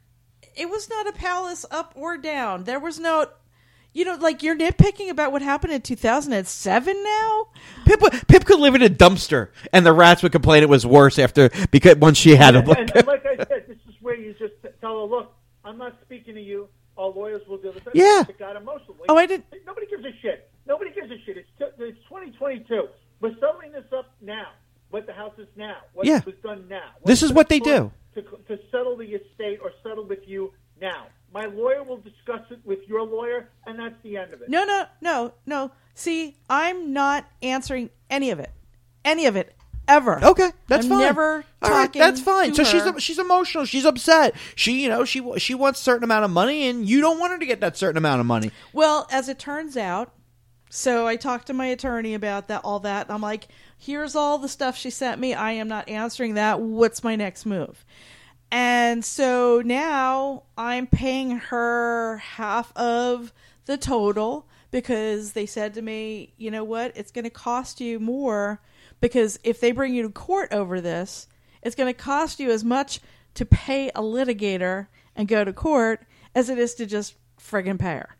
it was not a palace up or down. There was no, you know, like you're nitpicking about what happened in two thousand seven now. Pip, Pip could live in a dumpster, and the rats would complain it was worse after because once she had a And, and, and like I said, this is where you just tell her, look, I'm not speaking to you. Our lawyers will deal with it. Yeah. It got emotional. Oh, I didn't- Nobody gives a shit. Nobody gives a shit. It's, t- it's twenty twenty-two. We're settling this up now. What the house is now. What Yeah. was done now. This is what they to, do. To settle the estate or settle with you now. My lawyer will discuss it with your lawyer, and that's the end of it. No, no, no, no. See, I'm not answering any of it. Any of it. Ever. Okay, that's I'm fine. never All right, talking that's fine. to So she's her. she's emotional. She's upset. She you know she she wants a certain amount of money, and you don't want her to get that certain amount of money. Well, as it turns out, so I talked to my attorney about that, all that. I'm like, here's all the stuff she sent me. I am not answering that. What's my next move? And so now I'm paying her half of the total because they said to me, you know what? It's going to cost you more because if they bring you to court over this, it's going to cost you as much to pay a litigator and go to court as it is to just friggin' pay her.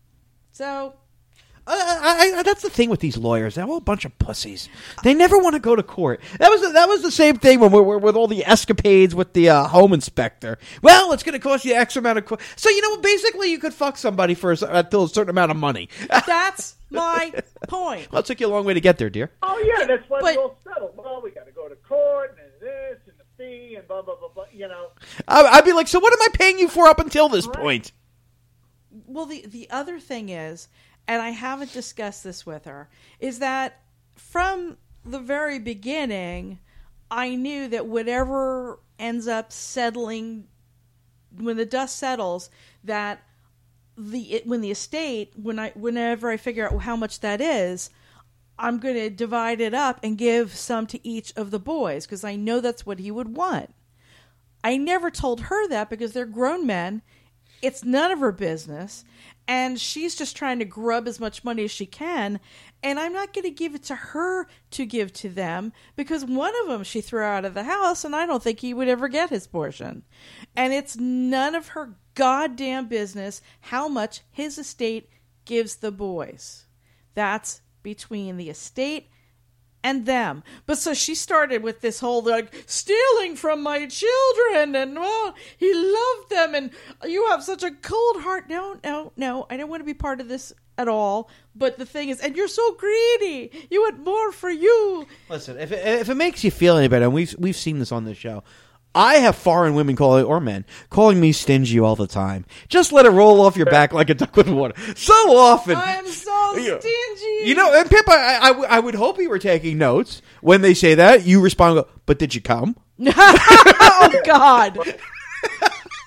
So Uh, I, I, that's the thing with these lawyers. They're all a bunch of pussies. They never want to go to court. That was that was the same thing when we were with all the escapades with the uh, home inspector. Well, it's going to cost you X amount of. Co- so you know, basically, you could fuck somebody for a, until a certain amount of money. that's my point. Well, it took you a long way to get there, dear. Oh, yeah, that's why But- we all settled. Well, we got to go to court, and this, and the fee, and blah, blah, blah, blah, you know. I, I'd be like, so what am I paying you for up until this Right. point? Well, the the other thing is, and I haven't discussed this with her, is that from the very beginning, I knew that whatever ends up settling, when the dust settles, that the it, when the estate, when I whenever I figure out how much that is, I'm going to divide it up and give some to each of the boys because I know that's what he would want. I never told her that because they're grown men. It's none of her business. And she's just trying to grub as much money as she can. And I'm not going to give it to her to give to them because one of them she threw out of the house and I don't think he would ever get his portion. And it's none of her goddamn business how much his estate gives the boys. That's between the estate and them. But so she started with this whole like stealing from my children and well he loved them and you have such a cold heart. No, no, no. I don't want to be part of this at all. But the thing is, and you're so greedy. You want more for you. Listen, if it, if it makes you feel any better, and we've we've seen this on this show, I have foreign women calling or men calling me stingy all the time. Just let it roll off your back like a duck with water. So often, I'm so You- stingy. You know, and Pip, I, I, I would hope you were taking notes when they say that. You respond, go, but did you come? Oh God.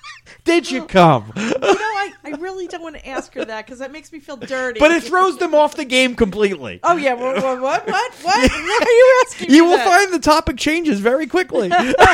Did you come? You know, I, I really don't want to ask her that because that makes me feel dirty. But it throws them off the game completely. Oh, yeah. What? What? What? What? What are you asking You me will that? find the topic changes very quickly.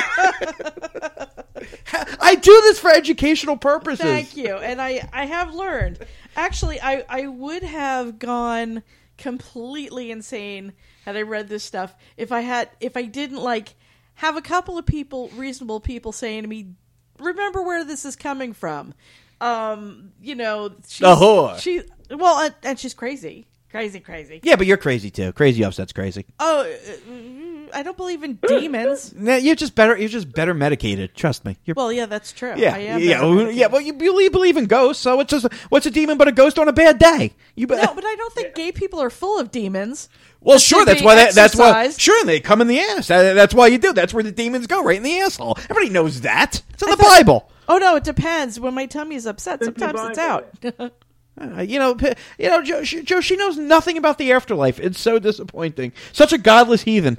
I do this for educational purposes. Thank you. And I, I have learned. Actually, I, I would have gone completely insane had I read this stuff if I had if I didn't like have a couple of people, reasonable people, saying to me, "Remember where this is coming from." Um, you know, she's, A whore. She well, and, and she's crazy, crazy, crazy. Yeah, but you're crazy too. Crazy upset's crazy. Oh, uh, I don't believe in demons. Nah, you're just better. You're just better medicated. Trust me. You're, Well, yeah, that's true. yeah, I am yeah, better well, medicated. yeah. Well, you believe, believe in ghosts, so it's just what's a demon but a ghost on a bad day? You be- No, but I don't think gay people are full of demons. Well, That sure. should That's be why. That, that's why. exercised. Sure, they come in the ass. That- that's why you do. That's where the demons go, right in the asshole. Everybody knows that. It's in I the thought- Bible. Oh no, it depends. When my tummy is upset, It's in the sometimes it's Bible. out. Uh, you know, p- you know, Joe. She, Joe. She knows nothing about the afterlife. It's so disappointing. Such a godless heathen.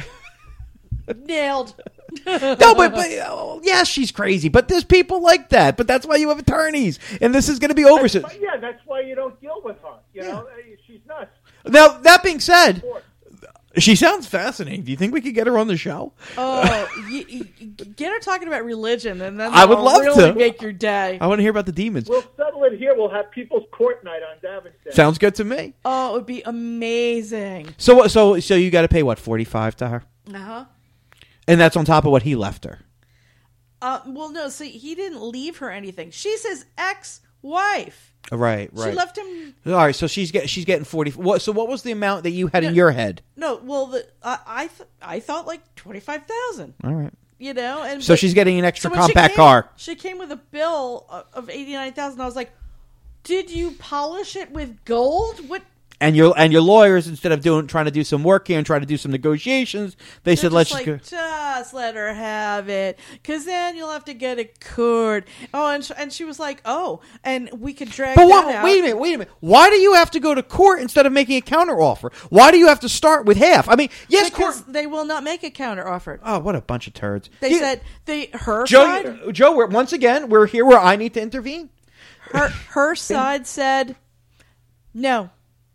Nailed. No, but, but oh, yes, she's crazy. But there's people like that. But that's why you have attorneys, and this is going to be over. That's why- yeah, that's why you don't deal with her. You know, Uh, she's nuts. Now, that being said, she sounds fascinating. Do you think we could get her on the show? Oh, y- y- get her talking about religion, and then I would that'll love really to. make your day. I want to hear about the demons. We'll settle it here. We'll have People's Court night on Davenstead. Sounds good to me. Oh, it would be amazing. So, what- so, so you got to pay what forty-five to her, Uh huh. and that's on top of what he left her. Uh, well, no, see, he didn't leave her anything. She's his ex-wife. Right, right. She left him. All right, so she's get she's getting forty. What? So, what was the amount that you had in your head? No, well, the, uh, I th- I thought like twenty-five thousand. All right. You know, and So but- she's getting an extra So when she compact came- car. She came with a bill of- of eighty-nine thousand. I was like, "Did you polish it with gold? What?" And your and your lawyers, instead of doing trying to do some work here and trying to do some negotiations, they They're said, "Let's just just like, go." just let her have it, because then you'll have to get a court. Oh, and sh- and she was like, "Oh, and we could drag But that what, out." wait a minute, wait a minute. Why do you have to go to court instead of making a counteroffer? Why do you have to start with half? I mean, yes, because court. they will not make a counter offer. Oh, what a bunch of turds! They You- said they her Joe, side Joe, we're, once again, we're here where I need to intervene. her her side said no.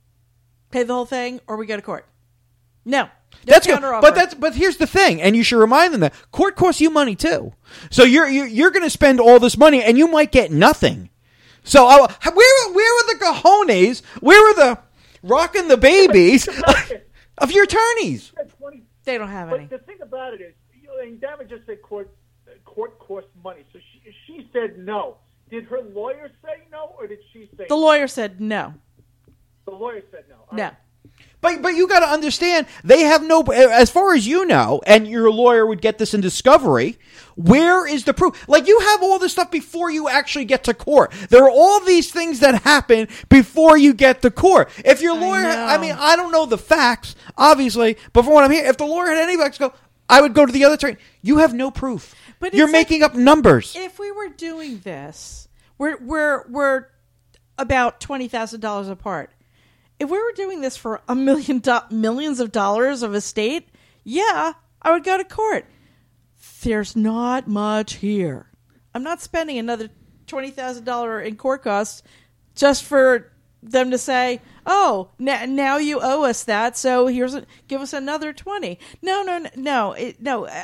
Pay the whole thing, or we go to court. No, no That's good, counteroffer. but that's but here's the thing, and you should remind them that court costs you money too. So you're you're, you're going to spend all this money, and you might get nothing. So uh, where where are the cojones? Where are the rocking the babies of your attorneys? they don't have any. But the thing about it is, you know, and David just said court uh, court costs money. So she she said no. Did her lawyer say no, or did she say The lawyer said no, the lawyer said no? All no. right. But but you got to understand, they have no, as far as you know, and your lawyer would get this in discovery. Where is the proof? Like, you have all this stuff before you actually get to court. There are all these things that happen before you get to court. If your lawyer, know. I, mean, I don't know the facts, obviously, but from what I'm hearing, if the lawyer had any facts, go, I would go to the other attorney. You have no proof. But You're it's like- making up numbers. If we were doing this, we're we're we're about twenty thousand dollars apart. If we were doing this for a million do- millions of dollars of estate, yeah, I would go to court. There's not much here. I'm not spending another twenty thousand dollars in court costs just for them to say, "Oh, n- now you owe us that, so here's a, give us another twenty." No, no, no, no, it, no. I,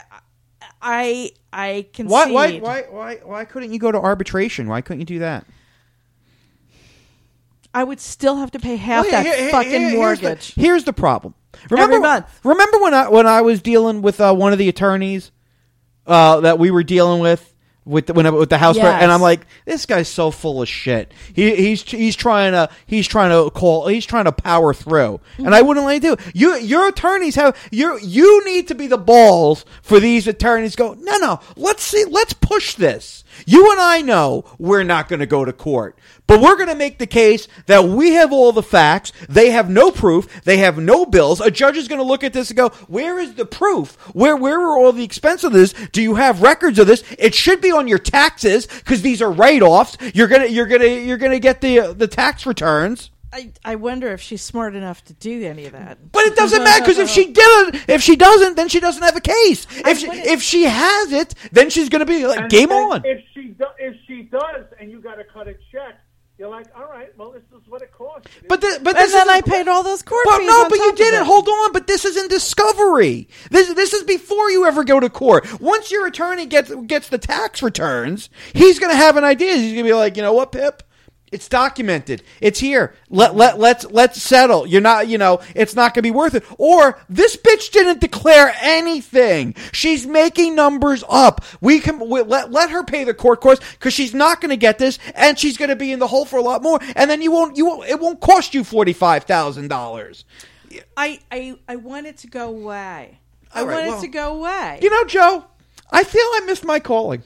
I I concede. Why, why, why, why, why couldn't you go to arbitration? Why couldn't you do that? I would still have to pay half Well, that here- here- fucking here- here's the- mortgage. Here's the, problem. Remember, Every month. Remember when I when I was dealing with uh, one of the attorneys uh, that we were dealing with with the, when I, with the house, Yes. and I'm like, this guy's so full of shit. He, he's he's trying to he's trying to call he's trying to power through, and I wouldn't let him do. You your attorneys have you you need to be the balls for these attorneys. To go no no let's see let's push this. You and I know we're not going to go to court, but we're going to make the case that we have all the facts. They have no proof. They have no bills. A judge is going to look at this and go, where is the proof? Where where are all the expenses of this? Do you have records of this? It should be on your taxes because these are write-offs. You're gonna you're gonna you're gonna get the uh, the tax returns. I, I wonder if she's smart enough to do any of that. But it doesn't matter because if she did it, if she doesn't, then she doesn't have a case. If she, wouldn't- if she has it, then she's going to be like And- game and on. If she do, if she does, and you got to cut a check, you're like, all right, well, this is what it costs. But the, but And this then is I paid all those court Well, fees. no, on but you top of didn't. it. Hold on. But this is in discovery. This this is before you ever go to court. Once your attorney gets gets the tax returns, he's going to have an idea. He's going to be like, you know what, Pip? It's documented. It's here. Let let let's let's settle. You're not, you know, it's not going to be worth it. Or this bitch didn't declare anything. She's making numbers up. We can we, let let her pay the court costs because she's not going to get this, and she's going to be in the hole for a lot more. And then you won't you won't, it won't cost you forty five thousand dollars. I, I, I want it to go away. I All right, want well, it to go away. You know, Joe, I feel I missed my calling.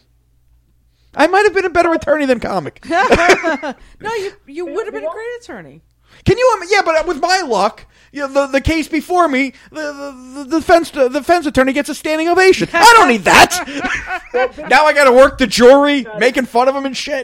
I might have been a better attorney than comic. no, you you would have been a great attorney. Can you? Yeah, but with my luck, you know, the the case before me, the the, the defense the defense attorney gets a standing ovation. I don't need that. Now I got to work the jury, making fun of him and shit.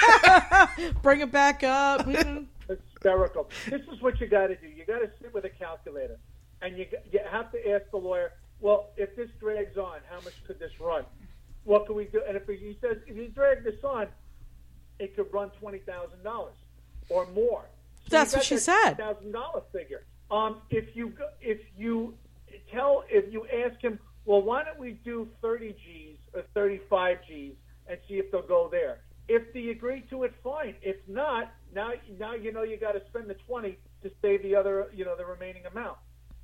Bring it back up. Hysterical. This is what you got to do. You got to sit with a calculator, and you you have to ask the lawyer. Well, if this drags on, how much could this run? What can we do? And if he says if you drag this on, it could run twenty thousand dollars or more. So That's what she said. Thousand dollar figure. Um, if you go- if you tell if you ask him, well, why don't we do thirty G's or thirty-five G's and see if they'll go there? If they agree to it, fine. If not, now now you know you got to spend the twenty to save the other, you know, the remaining amount.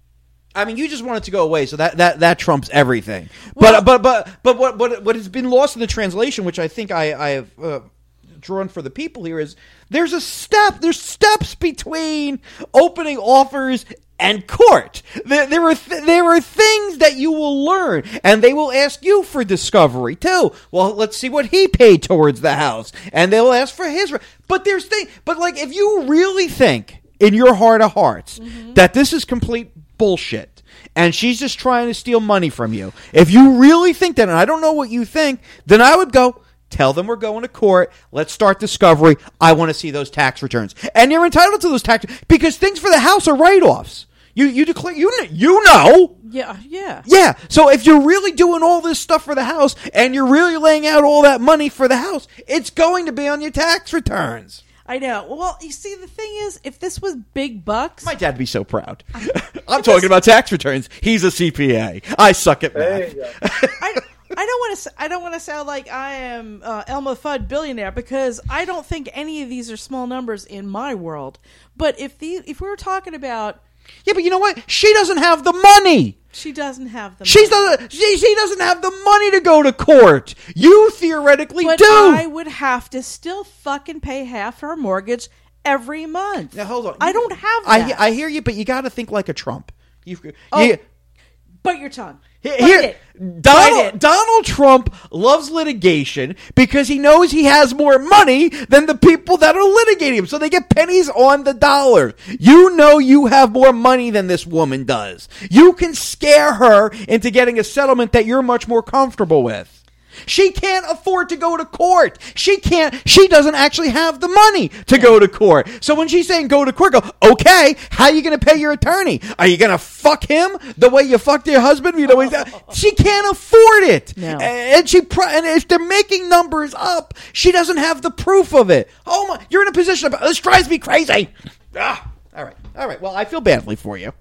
I mean, you just want it to go away, so that, that, that trumps everything. Well- but but but but what what what has been lost in the translation, which I think I I have uh, drawn for the people here, is there's a step. There's steps between opening offers and court. There, there are th- there are things that you will learn, and they will ask you for discovery too. Well, let's see what he paid towards the house, and they'll ask for his. But there's thing. But like, if you really think in your heart of hearts mm-hmm. that this is complete bullshit and she's just trying to steal money from you, if you really think that, and I don't know what you think, then I would go tell them we're going to court. Let's start discovery. I want to see those tax returns, and you're entitled to those tax because things for the house are write-offs. You you declare you you know Yeah, yeah, yeah. So if you're really doing all this stuff for the house and you're really laying out all that money for the house, it's going to be on your tax returns. I know. Well, you see, the thing is, if this was big bucks, My dad'd be so proud. I'm talking about tax returns. He's a C P A. I suck at There math. you go. I, I don't want to. I don't want to sound like I am uh, Elmer Fudd billionaire because I don't think any of these are small numbers in my world. But if the if we were talking about, Yeah, but you know what? She doesn't have the money. she doesn't have the She money. doesn't. She, she doesn't have the money to go to court. You theoretically But do. I would have to still fucking pay half her mortgage every month. Now hold on. I don't have I that. I hear you, but you got to think like a Trump. You, Oh, you, Bite your tongue. Here, Bite here- it. Donald, Bite it. Donald Trump loves litigation because he knows he has more money than the people that are litigating him. So they get pennies on the dollar. You know you have more money than this woman does. You can scare her into getting a settlement that you're much more comfortable with. She can't afford to go to court. She can't, she doesn't actually have the money to go to court. So when she's saying go to court, go, okay, how are you going to pay your attorney? Are you going to fuck him the way you fucked your husband? You know, she can't afford it. No. And she, pro- and if they're making numbers up, she doesn't have the proof of it. Oh my, you're in a position of, this drives me crazy. Ah, all right. All right. Well, I feel badly for you.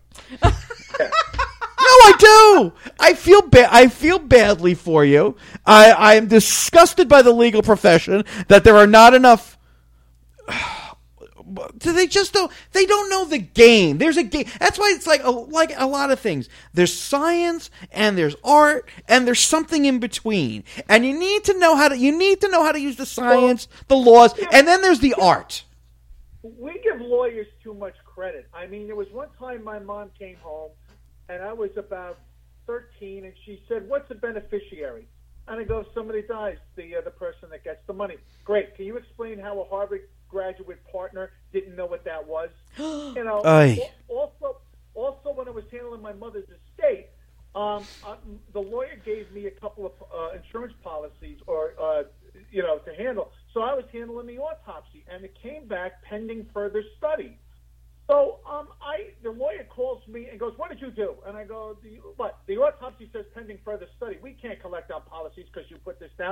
No, I do. I feel bad. I feel badly for you. I, I am disgusted by the legal profession that there are not enough. They just don't. They don't know the game. There's a game. That's why it's like a, like a lot of things. There's science and there's art and there's something in between. And you need to know how to. You need to know how to use the science, the laws, and then there's the art. We give lawyers too much credit. I mean, there was one time my mom came home, and I was about thirteen, and she said, "What's a beneficiary?" And I go, "Somebody dies, the uh, the person that gets the money." Great. Can you explain how a Harvard graduate partner didn't know what that was? You know. Aye. Also, also when I was handling my mother's estate, um, uh, the lawyer gave me a couple of uh, insurance policies, or uh, you know, to handle. So I was handling the autopsy, and it came back pending further study. So um, I, the lawyer calls me and goes, "What did you do?" And I go, the, "What? The autopsy says pending further study. We can't collect our policies because you put this down."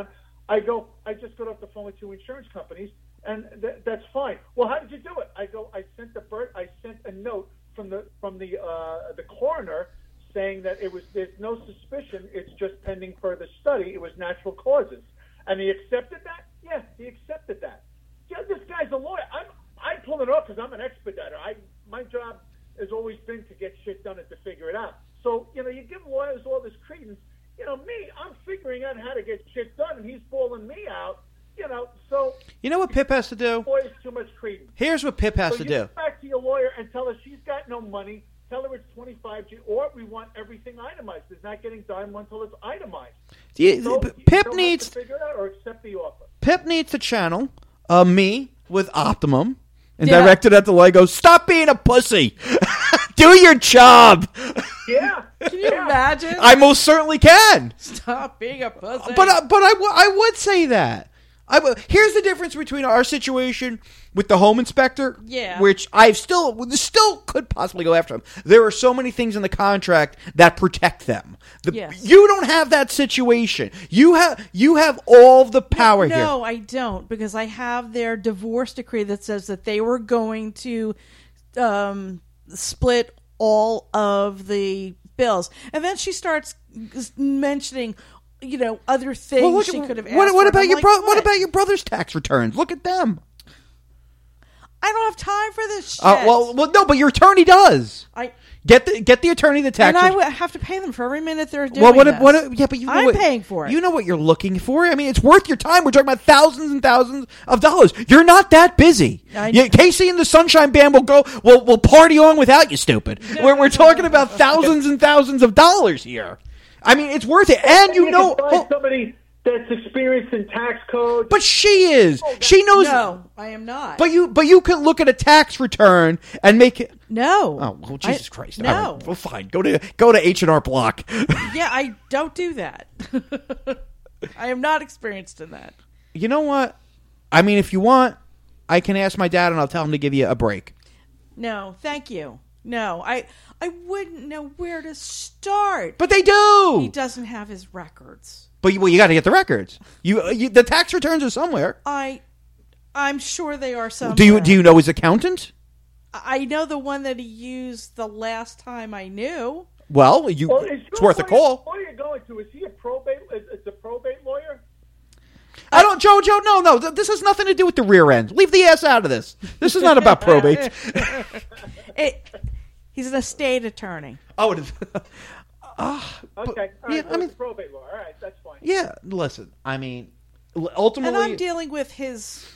I go, I just got off the phone with two insurance companies, and th- that's fine. Well, how did you do it? I go, I sent the bird, I sent a note from the from the uh, the coroner saying that it was there's no suspicion, it's just pending further study. It was natural causes, and he accepted that. Yeah, he accepted that. Yeah, this guy's a lawyer. I'm I pull it off because I'm an expediter. I my job has always been to get shit done and to figure it out. So you know, you give lawyers all this credence. You know, me, I'm figuring out how to get shit done, and he's balling me out. You know, so You know what Pip has to do? lawyers too much credence. Here's what Pip has So to you do. go back to your lawyer and tell her she's got no money. Tell her it's twenty-five G, or we want everything itemized. It's not getting done until it's itemized. Yeah, So P- you Pip don't have needs to figure it out or accept the offer. Pip needs to channel uh, me with Optimum and Yeah. direct it at the Lego. Stop being a pussy. Do your job. Yeah. Can you imagine? I most certainly can. Stop being a pussy. But uh, but I, w- I would say that. I w- here's the difference between our situation with the home inspector, Yeah. which I still still could possibly go after them. There are so many things in the contract that protect them. The, Yes. You don't have that situation. You have you have all the power here. No, I don't, because I have their divorce decree that says that they were going to um, split all of the bills, and then she starts mentioning, you know, other things Well, look she at- could have asked. what, what for, and about I'm your like, bro- what? what? about your brother's tax returns? Look at them. I don't have time for this shit. Uh, well, well, no, but your attorney does. I Get the get the attorney the tax. and I ret- would have to pay them for every minute they're doing Well, what? this. What? Yeah, but you know I'm what, paying for it. You know what you're looking for. I mean, it's worth your time. We're talking about thousands and thousands of dollars. You're not that busy. I- Yeah, Casey and the Sunshine Band will go. Will will party on without you, stupid. we're we're talking about thousands and thousands of dollars here. I mean, it's worth it, and you can know. find oh, somebody that's experienced in tax code. but she is. She knows. No, I am not. But you, but you can look at a tax return and make it. no. Oh well, Jesus I- Christ! No. All right, well, fine. Go to go to H and R Block. Yeah, I don't do that. I am not experienced in that. You know what? I mean, if you want, I can ask my dad and I'll tell him to give you a break. No, thank you. No, I I wouldn't know where to start. But they do. He doesn't have his records. But you, well, you got to get the records. You, uh, you, the tax returns are somewhere. I I'm sure they are somewhere. Do you do you know his accountant? I know the one that he used the last time I knew. Well, you Well, is it's your worth a lawyer- call. Who are you going to? Is he a probate? Is, is a probate lawyer? I don't, Joe. Joe, no, no. th- This has nothing to do with the rear end. Leave the ass out of this. This is not about probate. It, he's an estate attorney. Oh, it is. Okay, all right. yeah, so I mean- it's a probate lawyer. All right, that's fine. Yeah. Listen, I mean, l- ultimately. And I'm dealing with his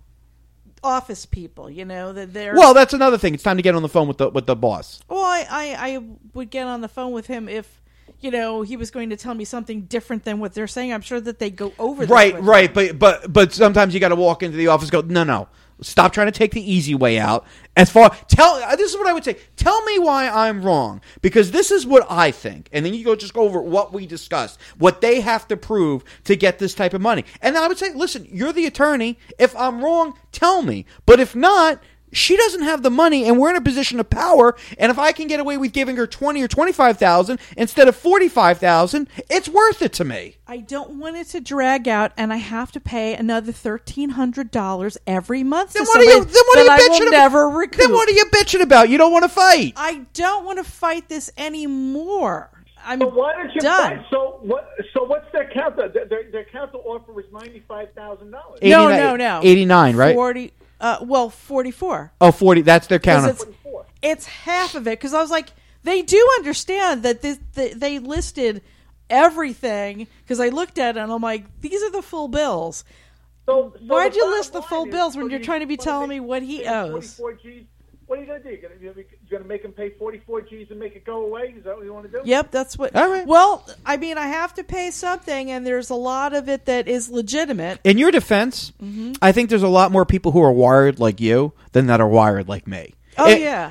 office people, you know, that they're well, that's another thing. It's time to get on the phone with the with the boss. Well, I, I, I would get on the phone with him if, you know, he was going to tell me something different than what they're saying. I'm sure that they go over this Right, with right, but but but sometimes you got to walk into the office. And go, no, no, stop trying to take the easy way out. As far tell uh, this is what I would say. Tell me why I'm wrong, because this is what I think, and then you go just go over what we discussed, what they have to prove to get this type of money. And I would say, listen, you're the attorney. If I'm wrong, tell me. But if not. She doesn't have the money, and we're in a position of power. And if I can get away with giving her twenty or twenty-five thousand instead of forty-five thousand, it's worth it to me. I don't want it to drag out, and I have to pay another thirteen hundred dollars every month. Then to what are you? somebody Then what are you that I bitching will about? never recoup. Then what are you bitching about? You don't want to fight. I don't want to fight this anymore. I'm So why don't you done. buy? So what? So what's their counter? Their, their, their counter offer was ninety five thousand dollars. No, eighty-nine no, no. eighty-nine, right? Forty. Uh, well, forty-four. Oh, forty. That's their counter. It's, it's half of it because I was like, they do understand that this, the, they listed everything because I looked at it and I'm like, these are the full bills. So, so Why'd the you bottom list the line full is, bills when so you're you trying to be wanna telling make- me what he pay owes? forty-four G's. What are you going to do? You're going to, to make him pay forty-four G's and make it go away? Is that what you want to do? Yep, that's what. All right. Well, I mean, I have to pay something, and there's a lot of it that is legitimate. In your defense, Mm-hmm. I think there's a lot more people who are wired like you than that are wired like me. Oh, It- yeah.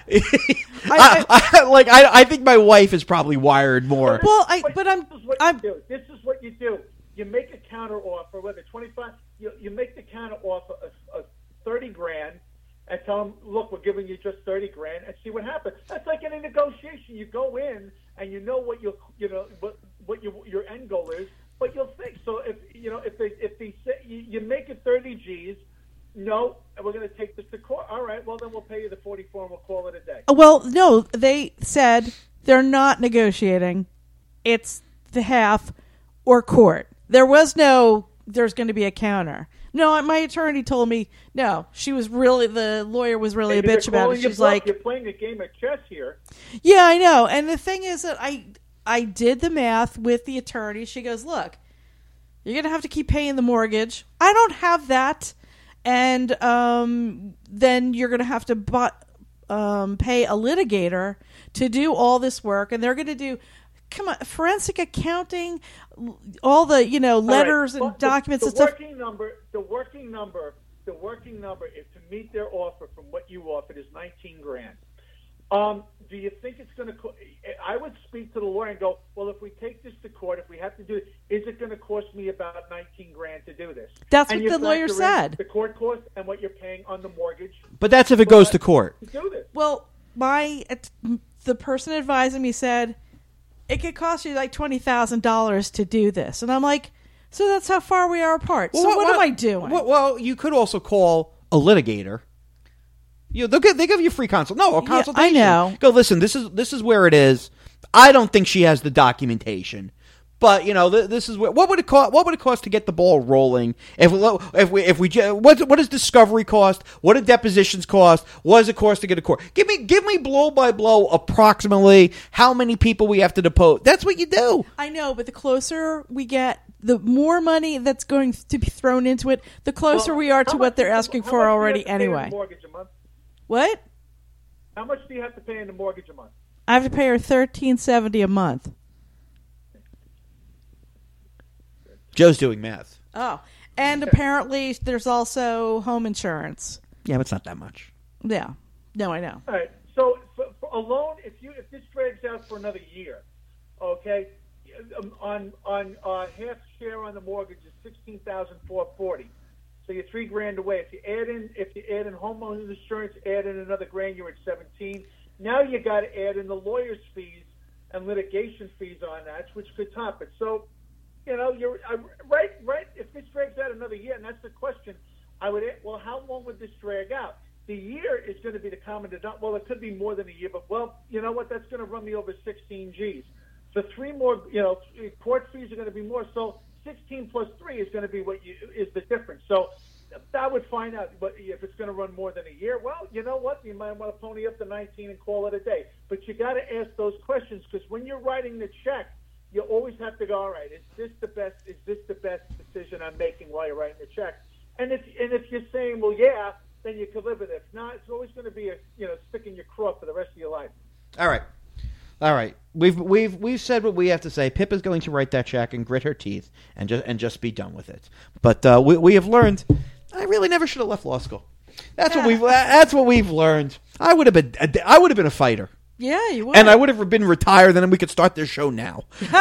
I, I, like I, I think my wife is probably wired more. Well, I but I'm This is what I'm you do. This is what you do. You make a counter offer, whether twenty-five, you, you make the counter offer of, of thirty grand, and tell them, look, we're giving you just thirty grand, and see what happens. That's like in a negotiation. You go in and you know what you you know what what your your end goal is, but you'll think. So if you know if they if they call it a day. Well, no, they said they're not negotiating. It's the half or court. There was no, there's going to be a counter. No, my attorney told me, no, she was really, the lawyer was really Maybe a bitch they're about calling it. you She's bluff. like, you're playing a game of chess here. yeah, I know. And the thing is that I, I did the math with the attorney. She goes, look, you're going to have to keep paying the mortgage. I don't have that. And um, then you're going to have to buy, um, pay a litigator to do all this work. And they're going to do, come on, forensic accounting, all the, you know, letters All right. and But documents the, and the stuff. working number, the working number, the working number is to meet their offer from what you offered is nineteen grand. Um, do you think it's going to? Co- I would speak to the lawyer and go, well, if we take this to court, if we have to do it, is it going to cost me about nineteen grand to do this? That's And what you the lawyer factor in said. The court cost and what you're paying on the mortgage But that's if it goes to court. to do this. Well, my the person advising me said it could cost you like twenty thousand dollars to do this, and I'm like, so that's how far we are apart. so what, am I doing? Well, well, you could also call a litigator. You know, they'll give, they give you free consult. No, a Yeah, consultation. I know. Go listen. This is this is where it is. I don't think she has the documentation. But you know, th- this is what, what would it cost? What would it cost to get the ball rolling? If we, if we, if we, what, what does discovery cost? What do depositions cost? What does it cost to get a court? Give me, give me blow by blow, approximately how many people we have to depose. That's what you do. I know, but the closer we get, the more money that's going to be thrown into it, the closer Well, we are to how what much they're do you- asking how for much do you already have to pay in the anyway. mortgage a month? What? How much do you have to pay in the mortgage a month? I have to pay her thirteen seventy a month. Joe's doing math. Oh, and apparently there's also home insurance. Yeah, but it's not that much. Yeah, no, I know. All right. So for, for a loan, if you if this drags out for another year, okay, um, on on uh, half share on the mortgage is sixteen thousand four forty. So you're three grand away. If you add in if you add in homeowners insurance, add in another grand, you're at seventeen. Now you got to add in the lawyer's fees and litigation fees on that, which could top it. So, you know, you're uh, right. Right. If this drags out another year, and that's the question, I would. Well, how long would this drag out? The year is going to be the common denominator. Well, it could be more than a year, but well, you know what? That's going to run me over sixteen G's. The three more, you know, court fees are going to be more. So sixteen plus three is going to be what you is the difference. So I would find out but if it's going to run more than a year. Well, you know what? You might want to pony up to nineteen and call it a day. But you got to ask those questions because when you're writing the check, you always have to go, all right, is this the best? Is this the best decision I'm making while you're writing the check? And if and if you're saying, well, yeah, then you can live with it. If not, it's always going to be a you know stick in your craw for the rest of your life. All right. All right. We've we've we've said what we have to say. Pip is going to write that check and grit her teeth and just and just be done with it. But uh, we we have learned I really never should have left law school. That's what we've that's what we've learned. I would have been I would have been a fighter. Yeah, you would. And I would have been retired, then we could start this show now.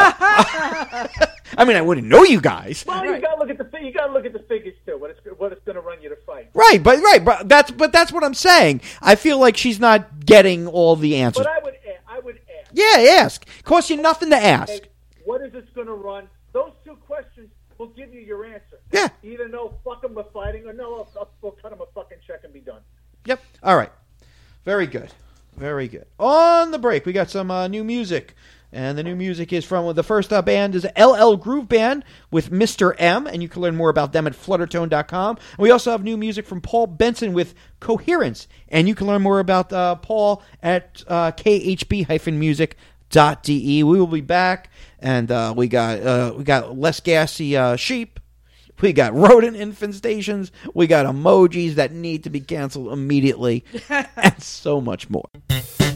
I mean, I wouldn't know you guys. Well, you got to look at the you got to look at the figures too. What it's what it's going to run you to fight. Right, but right, but that's but that's what I'm saying. I feel like she's not getting all the answers. But I would a- I would ask. Yeah, ask. Costs you nothing to ask. Hey, what is this going to run? Those two questions will give you your answer. Yeah. Either no, fuck them, we're fighting, or no, I'll, I'll, we'll cut them a fucking check and be done. Yep. All right. Very good. Very good. On the break, we got some uh, new music. And the new music is from, well, the first uh, band is L L Groove Band with Mister M, and you can learn more about them at fluttertone dot com. And we also have new music from Paul Benson with Coherence, and you can learn more about uh, Paul at uh, k h b dash music dot d e. We will be back, and uh, we got uh, we got less gassy uh, sheep. We got rodent infestations. We got emojis that need to be canceled immediately, and so much more.